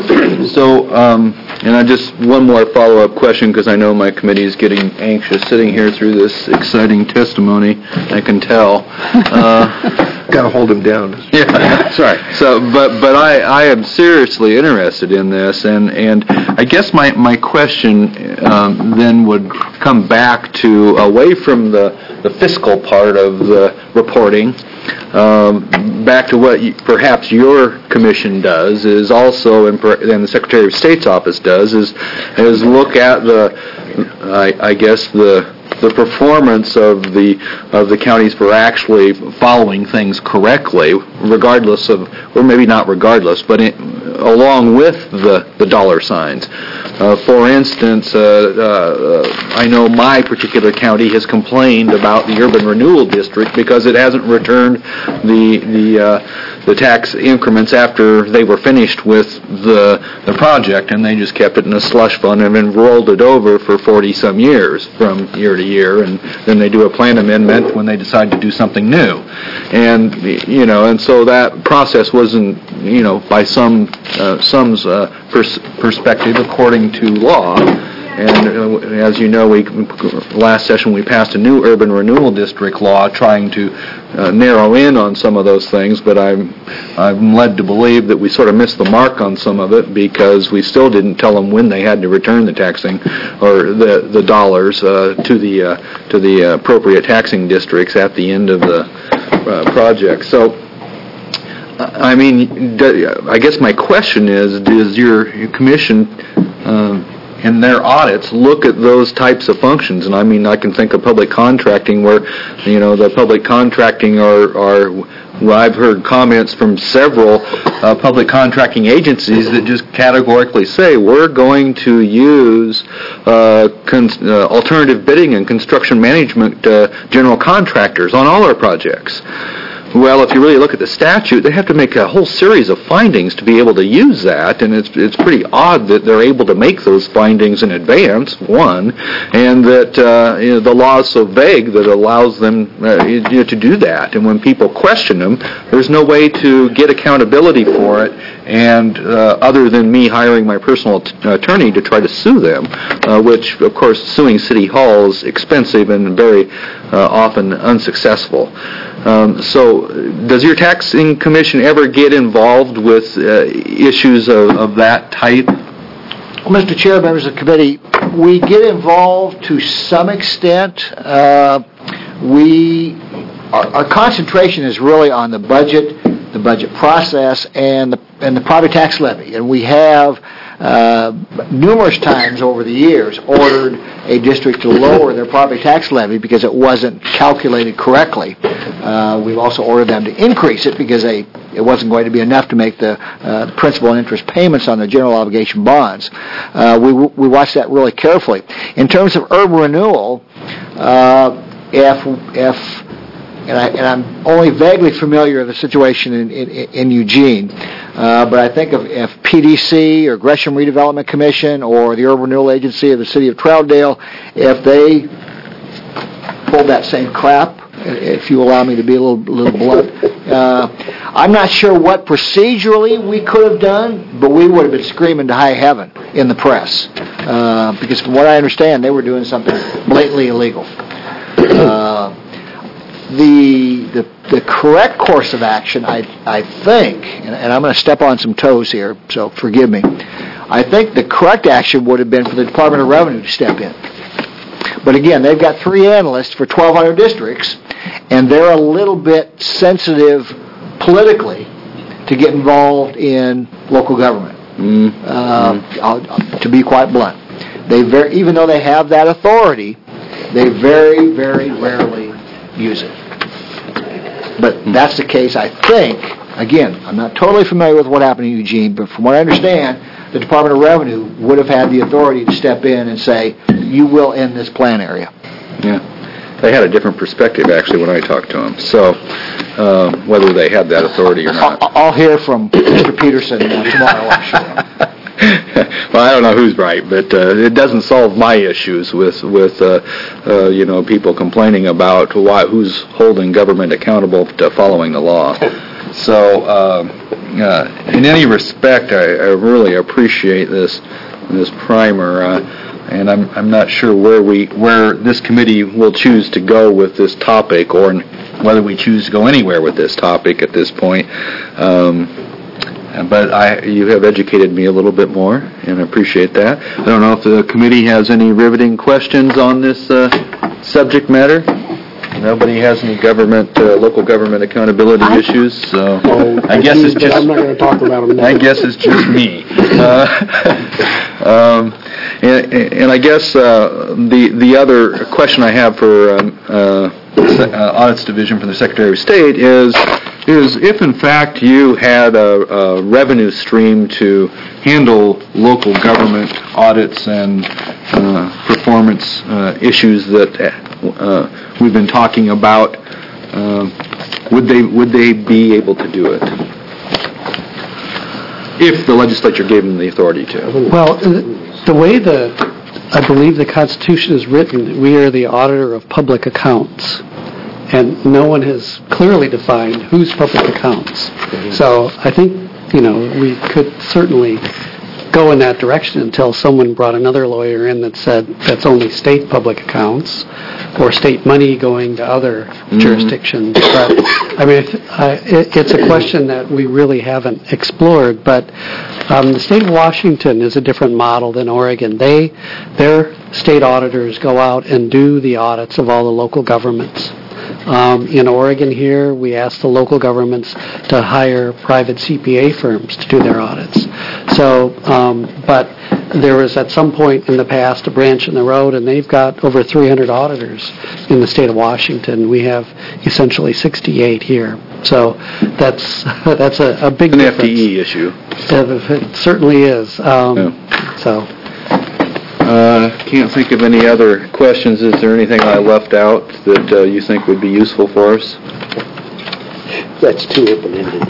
So, um, and I just, one more follow-up question, because I know my committee is getting anxious sitting here through this exciting testimony, I can tell. Uh, Got to hold him down. Yeah, sorry. So, but but I, I am seriously interested in this, and, and I guess my my question um, then would come back to away from the, the fiscal part of the reporting, um, back to what you, perhaps your commission does is also, and, per, and the Secretary of State's office does is is look at the, I, I guess the. the performance of the of the counties for actually following things correctly, regardless of, or maybe not regardless, but in, along with the, the dollar signs. Uh, for instance, uh, uh, I know my particular county has complained about the urban renewal district because it hasn't returned the the uh, the tax increments after they were finished with the the project, and they just kept it in a slush fund and then rolled it over for forty some years from year to year, and then they do a plan amendment when they decide to do something new. And, you know, and so that process wasn't, you know, by some, uh, some's uh, pers- perspective according to law. And uh, as you know, we last session we passed a new urban renewal district law trying to uh, narrow in on some of those things, but I'm I'm led to believe that we sort of missed the mark on some of it because we still didn't tell them when they had to return the taxing or the the dollars uh, to the uh, to the appropriate taxing districts at the end of the uh, project. So, I mean, I guess my question is: does your, your commission Uh, in their audits, look at those types of functions? And I mean, I can think of public contracting where, you know, the public contracting are, are well, I've heard comments from several uh, public contracting agencies that just categorically say, we're going to use uh, con- uh, alternative bidding and construction management uh, general contractors on all our projects. Well, if you really look at the statute, they have to make a whole series of findings to be able to use that, and it's it's pretty odd that they're able to make those findings in advance, one, and that uh, you know, the law is so vague that it allows them uh, you know, to do that. And when people question them, there's no way to get accountability for it, and uh, other than me hiring my personal t- attorney to try to sue them, uh, which, of course, suing City Hall is expensive and very uh, often unsuccessful. Um, so, does your taxing commission ever get involved with uh, issues of, of that type? Well, Mister Chair, members of the committee, we get involved to some extent. Uh, we our, our concentration is really on the budget, the budget process, and the and the property tax levy, and we have uh, numerous times over the years ordered a district to lower their property tax levy because it wasn't calculated correctly. Uh, we've also ordered them to increase it because they, it wasn't going to be enough to make the uh, principal and interest payments on the general obligation bonds. Uh, we we watch that really carefully. In terms of urban renewal, uh, if if and, I, and I'm only vaguely familiar with the situation in, in, in Eugene, uh, but I think of if P D C or Gresham Redevelopment Commission or the Urban Renewal Agency of the City of Troutdale, if they pulled that same crap, if you allow me to be a little, little blunt, uh, I'm not sure what procedurally we could have done, but we would have been screaming to high heaven in the press, uh, because from what I understand, they were doing something blatantly illegal. Uh, The, the the correct course of action, I I think, and, and I'm going to step on some toes here, so forgive me. I think the correct action would have been for the Department of Revenue to step in. But again, they've got three analysts for twelve hundred districts, and they're a little bit sensitive politically to get involved in local government Mm. Uh, I'll- to be quite blunt. They very, even though they have that authority, they very, very rarely use it. But that's the case, I think. Again, I'm not totally familiar with what happened in Eugene, but from what I understand, the Department of Revenue would have had the authority to step in and say, you will end this plan area. Yeah. They had a different perspective, actually, when I talked to them. So, uh, whether they had that authority or not. I'll, I'll hear from Mister Peterson uh, tomorrow, I'm sure. Well, I don't know who's right, but uh, it doesn't solve my issues with with uh, uh, you know people complaining about why who's holding government accountable to following the law. So, uh, uh, in any respect, I, I really appreciate this this primer, uh, and I'm I'm not sure where we where this committee will choose to go with this topic, or whether we choose to go anywhere with this topic at this point. Um, But I, you have educated me a little bit more, and I appreciate that. I don't know if the committee has any riveting questions on this uh, subject matter. Nobody has any government, uh, local government accountability issues, so Oh, I guess it's just. I'm not going to talk about them now. I guess it's just me. Uh, um, and, and I guess uh, the the other question I have for um, uh, uh, Audits Division for the Secretary of State is. is if in fact you had a, a revenue stream to handle local government audits and uh, performance uh, issues that uh, we've been talking about, uh, would they would they be able to do it if the legislature gave them the authority to? Well, the way the, I believe the Constitution is written, we are the auditor of public accounts. And no one has clearly defined whose public accounts. Mm-hmm. So I think, you know, we could certainly go in that direction until someone brought another lawyer in that said that's only state public accounts or state money going to other mm-hmm. jurisdictions. But, I mean, I, it, it's a question that we really haven't explored. But um, the state of Washington is a different model than Oregon. They, their state auditors go out and do the audits of all the local governments. Um, in Oregon here, we ask the local governments to hire private C P A firms to do their audits. So, um, but there was at some point in the past a branch in the road, and they've got over three hundred auditors in the state of Washington. We have essentially sixty-eight here. So that's that's a, a big An difference. F T E issue. It certainly is. Um, Yeah. So. Uh, can't think of any other questions. Is there anything I left out that uh, you think would be useful for us? That's too open-ended.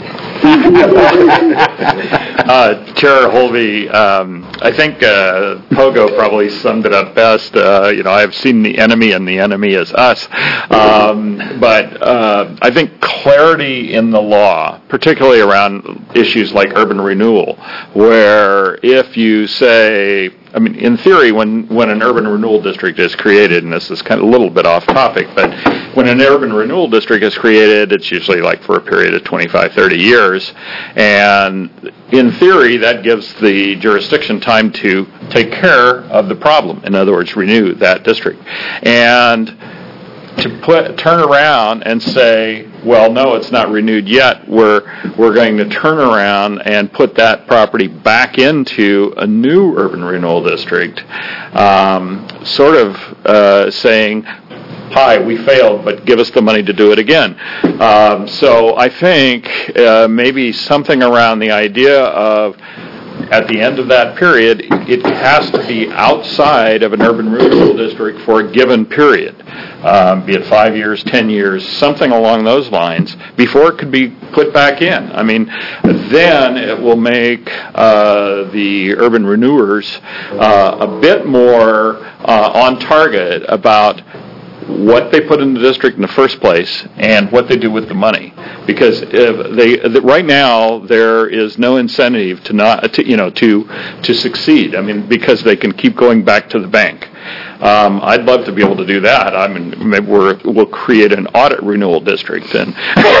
uh, Chair Holvey, um, I think uh, Pogo probably summed it up best. Uh, you know, I've seen the enemy, and the enemy is us. Um, but uh, I think clarity in the law, particularly around issues like urban renewal, where if you say, I mean, in theory, when, when an urban renewal district is created, and this is kind of a little bit off topic, but when an urban renewal district is created, it's usually like for a period of twenty-five, thirty years, and in theory, that gives the jurisdiction time to take care of the problem. In other words, renew that district. And to put turn around and say, well, no, it's not renewed yet. We're we're going to turn around and put that property back into a new urban renewal district, um, sort of uh, saying, hi, we failed, but give us the money to do it again. Um, so I think uh, maybe something around the idea of, at the end of that period, it has to be outside of an urban renewal district for a given period, um, be it five years, ten years, something along those lines, before it could be put back in. I mean, then it will make uh, the urban renewers uh, a bit more uh, on target about what they put in the district in the first place and what they do with the money, because if they right now there is no incentive to not to, you know to to succeed. I mean, because they can keep going back to the bank. Um, I'd love to be able to do that. I mean, maybe we're, we'll create an audit renewal district and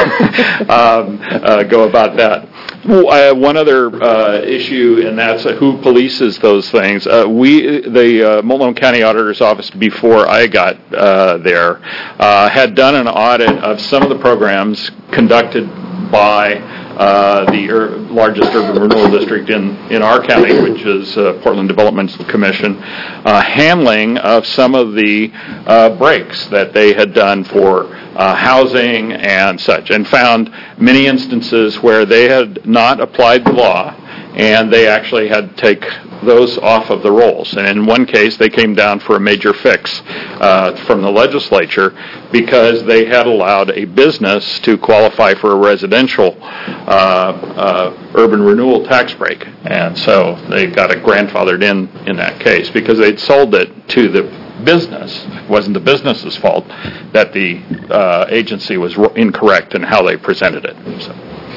um, uh, go about that. Well, uh, one other uh, issue, and that's uh, who polices those things. Uh, we, the uh, Multnomah County Auditor's Office, before I got uh, there, uh, had done an audit of some of the programs conducted by uh, the ur- largest urban renewal district in, in our county, which is uh, Portland Development Commission, uh, handling of some of the uh, breaks that they had done for uh, housing and such, and found many instances where they had not applied the law, and they actually had to take those off of the rolls. And in one case, they came down for a major fix uh, from the legislature because they had allowed a business to qualify for a residential uh, uh, urban renewal tax break. And so they got it grandfathered in in that case because they'd sold it to the business. It wasn't the business's fault that the uh, agency was incorrect in how they presented it. So.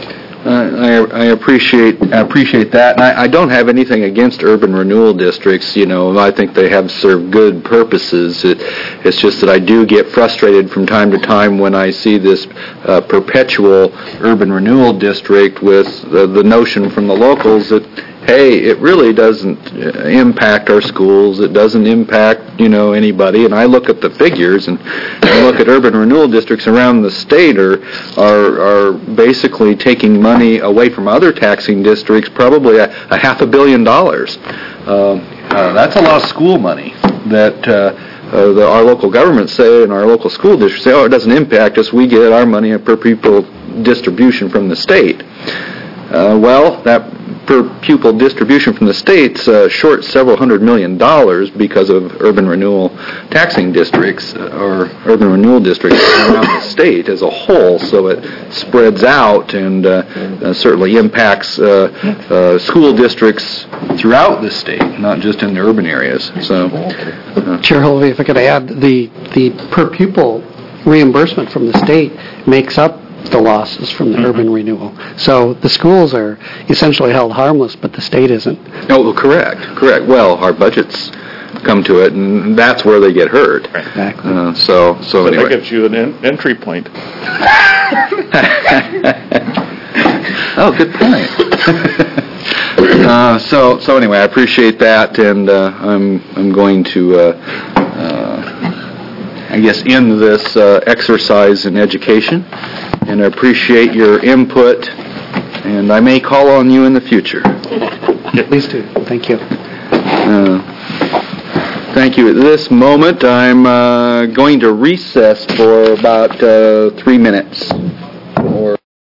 Uh, I, I appreciate I appreciate that, and I, I don't have anything against urban renewal districts. You know, I think they have served good purposes. It, it's just that I do get frustrated from time to time when I see this uh, perpetual urban renewal district with the, the notion from the locals that, hey, it really doesn't impact our schools. It doesn't impact, you know, anybody. And I look at the figures and, and look at urban renewal districts around the state are, are are basically taking money away from other taxing districts, probably a, a half a billion dollars. Uh, uh, that's a lot of school money that uh, uh, the, our local governments say and our local school districts say, oh, it doesn't impact us. We get our money per pupil distribution from the state. Uh, well, that per pupil distribution from the state's uh, short several hundred million dollars because of urban renewal taxing districts uh, or urban renewal districts around the state as a whole. So it spreads out and uh, uh, certainly impacts uh, uh, school districts throughout the state, not just in the urban areas. So, uh, Chair Holvey, if I could add, the the per pupil reimbursement from the state makes up the losses from the mm-hmm. urban renewal. So the schools are essentially held harmless, but the state isn't. Oh, correct, correct. Well, our budgets come to it, and that's where they get hurt. Exactly. Uh, so, so, so anyway. that gives you an en- entry point. Oh, good point. uh, so, so anyway, I appreciate that, and uh, I'm I'm going to. Uh, uh, I guess end this uh, exercise in education. And I appreciate your input, and I may call on you in the future. Please do. Thank you. Uh, thank you. At this moment, I'm uh, going to recess for about uh, three minutes. Or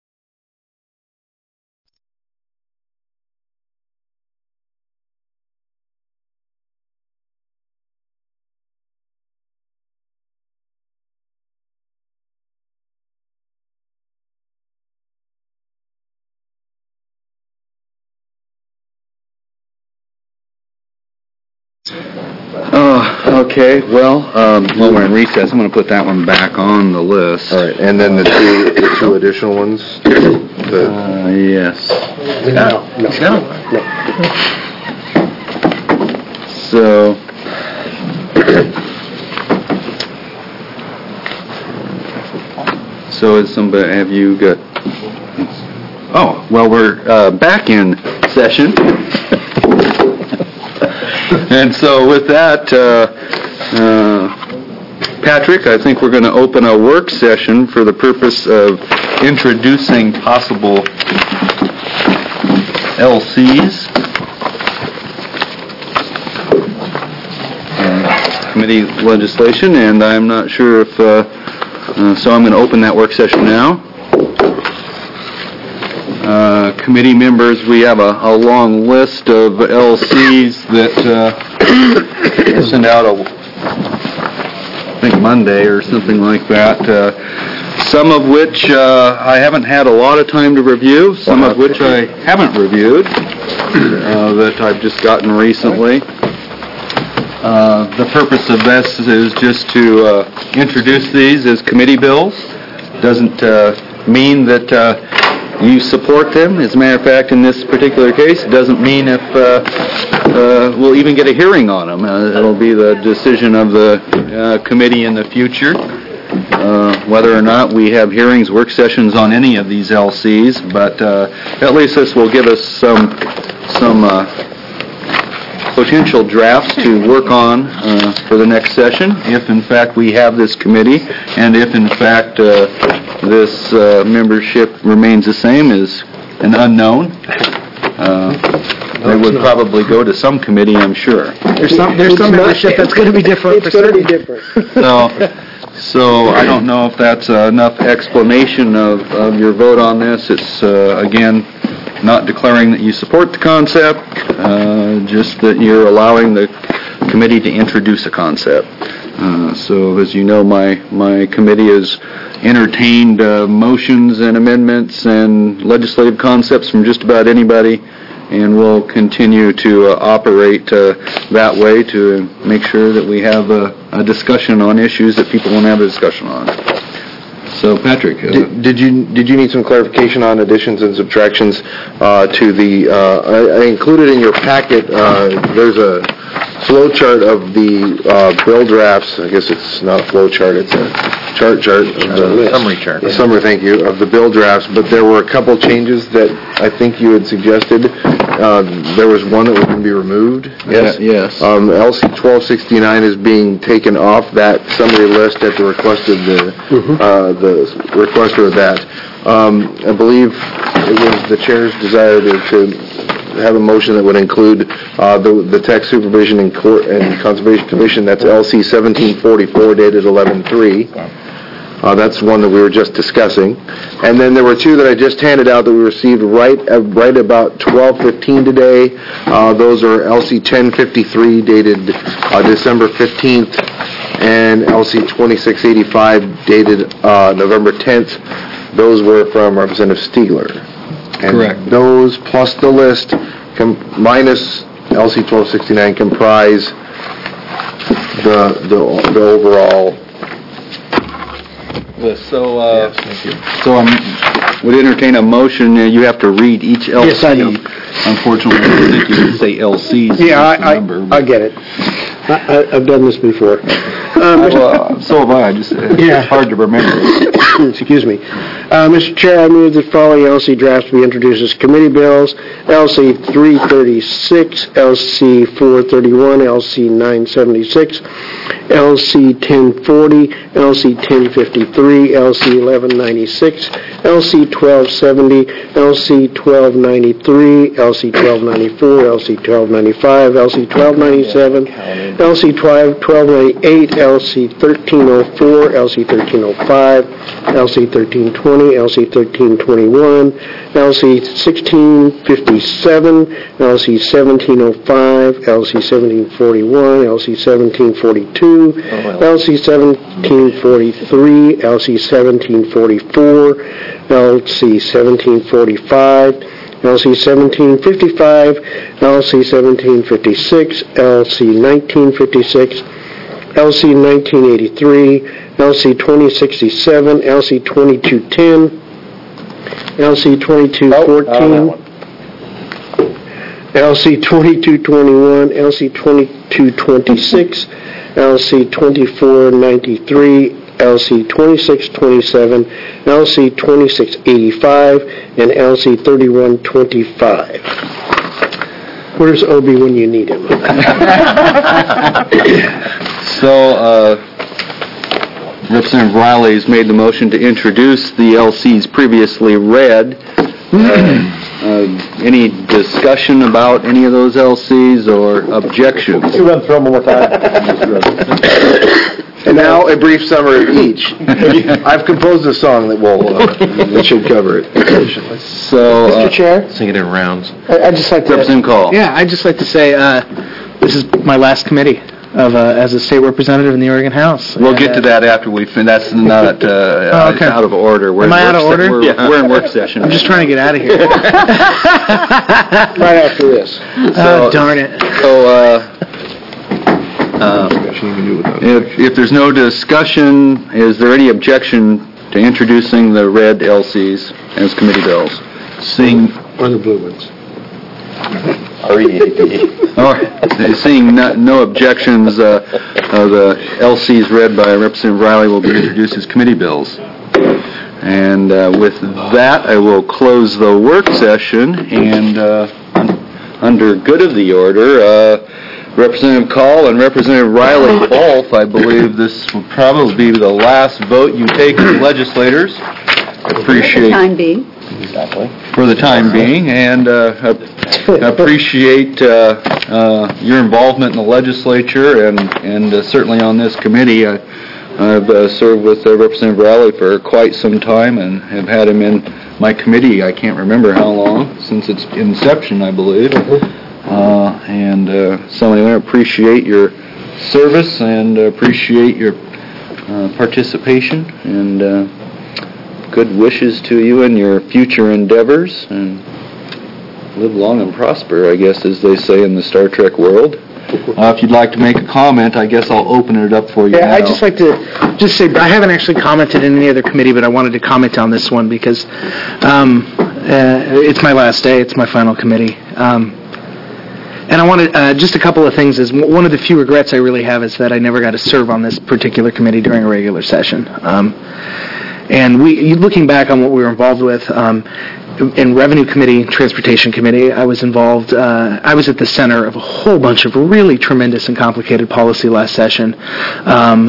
Oh, okay. Well, um, while we're in recess, I'm going to put that one back on the list. All right, and then the two, the two additional ones? The uh, yes. No, no, no. So, so is somebody, have you got, oh, well, we're uh, back in session. And so with that, uh, uh, Patrick, I think we're going to open a work session for the purpose of introducing possible L Cs. Uh, committee legislation, and I'm not sure if, uh, uh, so I'm going to open that work session now. Uh, committee members, we have a, a long list of L Cs that uh, sent out, a, I think Monday or something like that, uh, some of which uh, I haven't had a lot of time to review, some of which I haven't reviewed, uh, that I've just gotten recently. Uh, the purpose of this is just to uh, introduce these as committee bills. Doesn't uh, mean that uh, you support them. As a matter of fact, in this particular case, it doesn't mean if uh, uh, we'll even get a hearing on them. Uh, it'll be the decision of the uh, committee in the future, uh, whether or not we have hearings, work sessions on any of these L Cs. But uh, at least this will give us some some uh, potential drafts to work on uh, for the next session, if in fact we have this committee, and if in fact uh, this uh, membership remains the same, is an unknown. Uh, They would probably go to some committee, I'm sure. There's some, there's some membership that's going to be different for certain. different. So, so I don't know if that's uh, enough explanation of, of your vote on this. It's, uh, again, not declaring that you support the concept, uh, just that you're allowing the committee to introduce a concept. Uh, so, as you know, my, my committee has entertained uh, motions and amendments and legislative concepts from just about anybody, and we'll continue to uh, operate uh, that way to make sure that we have a, a discussion on issues that people want to have a discussion on. So, Patrick. Uh, Did, did you did you need some clarification on additions and subtractions uh, to the? Uh, I, I included in your packet. Uh, there's a flow chart of the uh, bill drafts. I guess it's not a flow chart. It's a chart chart. Of the, summary chart. A summary, thank you, of the bill drafts. But there were a couple changes that I think you had suggested. Uh, there was one that was going to be removed. Yes. Yeah, yes. Um, L C twelve sixty-nine is being taken off that summary list at the request of the Mm-hmm. uh, the requester of that. Um, I believe it was the chair's desire to, to have a motion that would include uh, the the Tax Supervision and, Court and Conservation Commission. That's L C seventeen forty-four dated eleven three. Uh, that's one that we were just discussing. And then there were two that I just handed out that we received right uh, right about twelve fifteen today. Uh, those are L C ten fifty-three dated uh, December fifteenth and L C twenty-six eighty-five dated uh, November tenth. Those were from Representative Stiegler. And Correct. Those plus the list com- minus L C twelve sixty-nine comprise the the, the overall. So, uh, so I would entertain a motion. Uh, you have to read each L C. Yes, I know. Unfortunately, I don't think you can say L Cs. Yeah, I, I, number, I get it. I, I- I've done this before. Uh, well, so have I. Just uh, Yeah. it's hard to remember. Excuse me. Uh, Mister Chair, I move that following L C drafts be introduced as committee bills: L C three thirty-six, L C four thirty-one, L C nine seventy-six, L C ten forty, L C ten fifty-three, L C eleven ninety-six, L C twelve seventy, L C twelve ninety-three, L C twelve ninety-four, L C twelve ninety-five, L C twelve ninety-seven, L C twelve ninety-eight, L C thirteen oh four, L C thirteen oh five, L C thirteen twenty, L C thirteen twenty-one, L C sixteen fifty-seven, L C seventeen oh five, L C seventeen forty-one, L C seventeen forty-two, L C seventeen forty-three, L C seventeen forty-four, L C seventeen forty-five, L C seventeen fifty-five, L C seventeen fifty-six, L C nineteen fifty-six, L C nineteen eighty-three, L C twenty sixty-seven, L C twenty-two ten, L C twenty-two fourteen, L C twenty-two twenty-one, L C twenty-two twenty-six, L C twenty-four ninety-three, L C twenty-six twenty-seven, L C twenty-six eighty-five, and L C thirty-one twenty-five. Where's Obie when you need him? So, uh, Representative Riley has made the motion to introduce the L Cs previously read. Uh, uh, any discussion about any of those L Cs or objections? Can you run through them one more time? And now a brief summary of each. I've composed a song that will uh, that should cover it. So, uh, Mister Chair, Sing it in rounds. I- I'd just like to... Representative Call. Yeah, I'd just like to say, uh, this is my last committee of, uh, as a state representative in the Oregon House. We'll And, get to uh, that after we fin- That's not uh, Oh, okay. out of order. We're Am in I out work of se- order? We're, Yeah. we're in work session. I'm just trying to get out of here. Right after this. Oh, darn it. So, uh, uh, if, if there's no discussion, is there any objection to introducing the red L Cs as committee bills? Seeing, On the blue ones. oh, seeing no, no objections, uh, uh, the L Cs read by Representative Riley will be introduced as committee bills. And uh, with that, I will close the work session, and uh, un- under good of the order, uh, Representative Call and Representative Riley both, I believe this will probably be the last vote you take as legislators. appreciate... Time being. Exactly. For the time being, and uh, ap- appreciate uh, uh, your involvement in the legislature and, and uh, certainly on this committee. I, I've uh, served with uh, Representative Rowley for quite some time and have had him in my committee, I can't remember how long, since its inception, I believe. Uh, and uh, so anyway, I appreciate your service and appreciate your uh, participation, and uh, good wishes to you in your future endeavors, and live long and prosper, I guess, as they say in the Star Trek world. Uh, if you'd like to make a comment, I guess I'll open it up for you Yeah, now. I'd just like to just say, I haven't actually commented in any other committee, but I wanted to comment on this one because um, uh, it's my last day. It's my final committee. Um, and I wanted, uh, just a couple of things. Is one of the few regrets I really have is that I never got to serve on this particular committee during a regular session. Um, and we, looking back on what we were involved with, um, in Revenue Committee, Transportation Committee, I was involved, uh, I was at the center of a whole bunch of really tremendous and complicated policy last session. Um,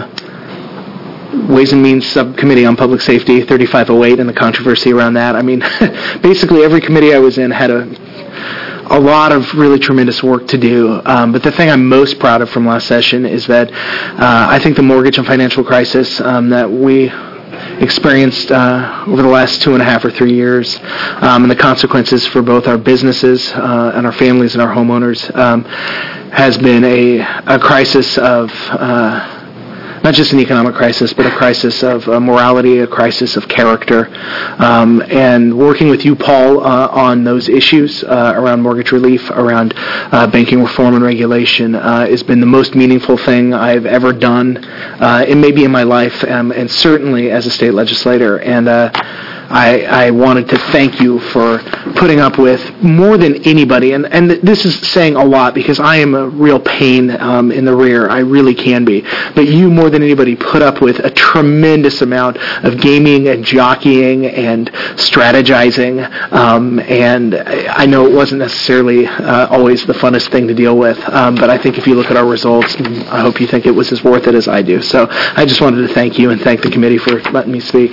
Ways and Means Subcommittee on Public Safety, thirty-five oh eight, and the controversy around that. I mean, basically every committee I was in had a, a lot of really tremendous work to do. Um, but the thing I'm most proud of from last session is that uh, I think the mortgage and financial crisis um, that we experienced uh, over the last two and a half or three years, um, and the consequences for both our businesses uh, and our families and our homeowners um, has been a, a crisis of uh, not just an economic crisis, but a crisis of uh, morality, a crisis of character. Um, and working with you, Paul, uh, on those issues uh, around mortgage relief, around uh, banking reform and regulation, uh, has been the most meaningful thing I've ever done, uh, it may be in my life, um, and certainly as a state legislator. And uh, I, I wanted to thank you for putting up with more than anybody, and, and this is saying a lot because I am a real pain um, in the rear. I really can be. But you, more than anybody, put up with a tremendous amount of gaming and jockeying and strategizing, um, and I know it wasn't necessarily uh, always the funnest thing to deal with, um, but I think if you look at our results, I hope you think it was as worth it as I do. So I just wanted to thank you and thank the committee for letting me speak.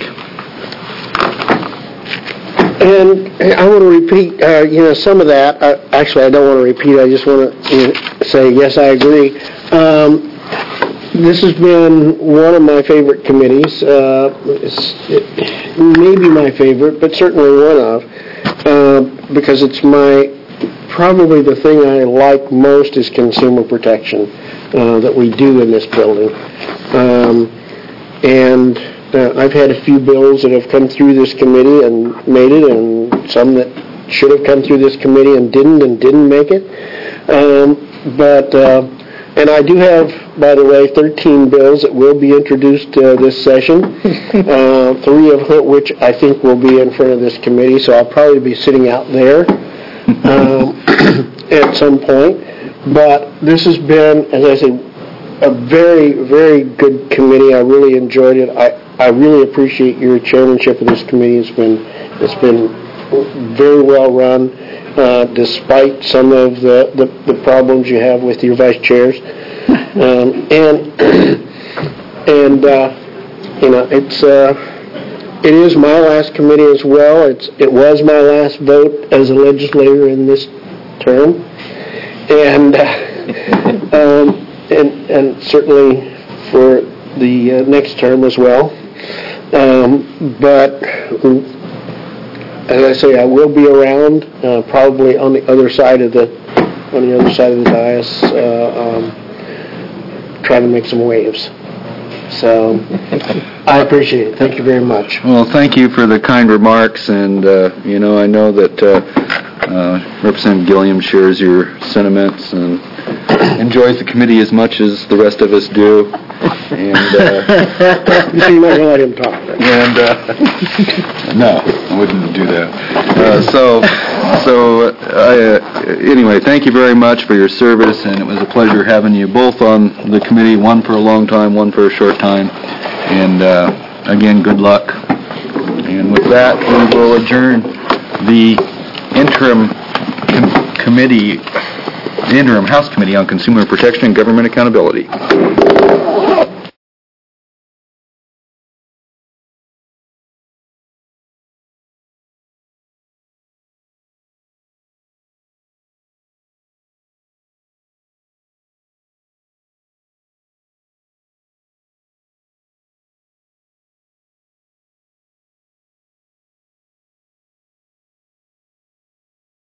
And I want to repeat, uh, you know, some of that. Uh, actually, I don't want to repeat. I just want to you know, say, yes, I agree. Um, this has been one of my favorite committees. Uh, it's, it may be my favorite, but certainly one of, uh, because it's my, probably the thing I like most is consumer protection uh, that we do in this building. Um, and... Uh, I've had a few bills that have come through this committee and made it, and some that should have come through this committee and didn't and didn't make it. Um, but, uh, and I do have, by the way, thirteen bills that will be introduced uh, this session, uh, three of which I think will be in front of this committee, so I'll probably be sitting out there um, at some point. But this has been, as I said, a very, very good committee. I really enjoyed it. I, I really appreciate your chairmanship of this committee. It's been it's been very well run, uh, despite some of the, the, the problems you have with your vice chairs. Um, and and uh, you know it's uh, it is my last committee as well. It's it was my last vote as a legislator in this term, and uh, um, and and certainly for the uh, next term as well. Um, but as I say, I will be around, uh, probably on the other side of the on the other side of the dais, uh, um, trying to make some waves. So I appreciate it. Thank you very much. Well, thank you for the kind remarks, and uh, you know, I know that uh, uh, Representative Gilliam shares your sentiments and enjoys the committee as much as the rest of us do. And uh, you seem like to let him talk. And uh, no, I wouldn't do that. Uh, so, so I, uh, anyway, thank you very much for your service, and it was a pleasure having you both on the committee. One for a long time, one for a short time. And uh, again, good luck. And with that, we will adjourn the interim com- committee, the interim House Committee on Consumer Protection and Government Accountability.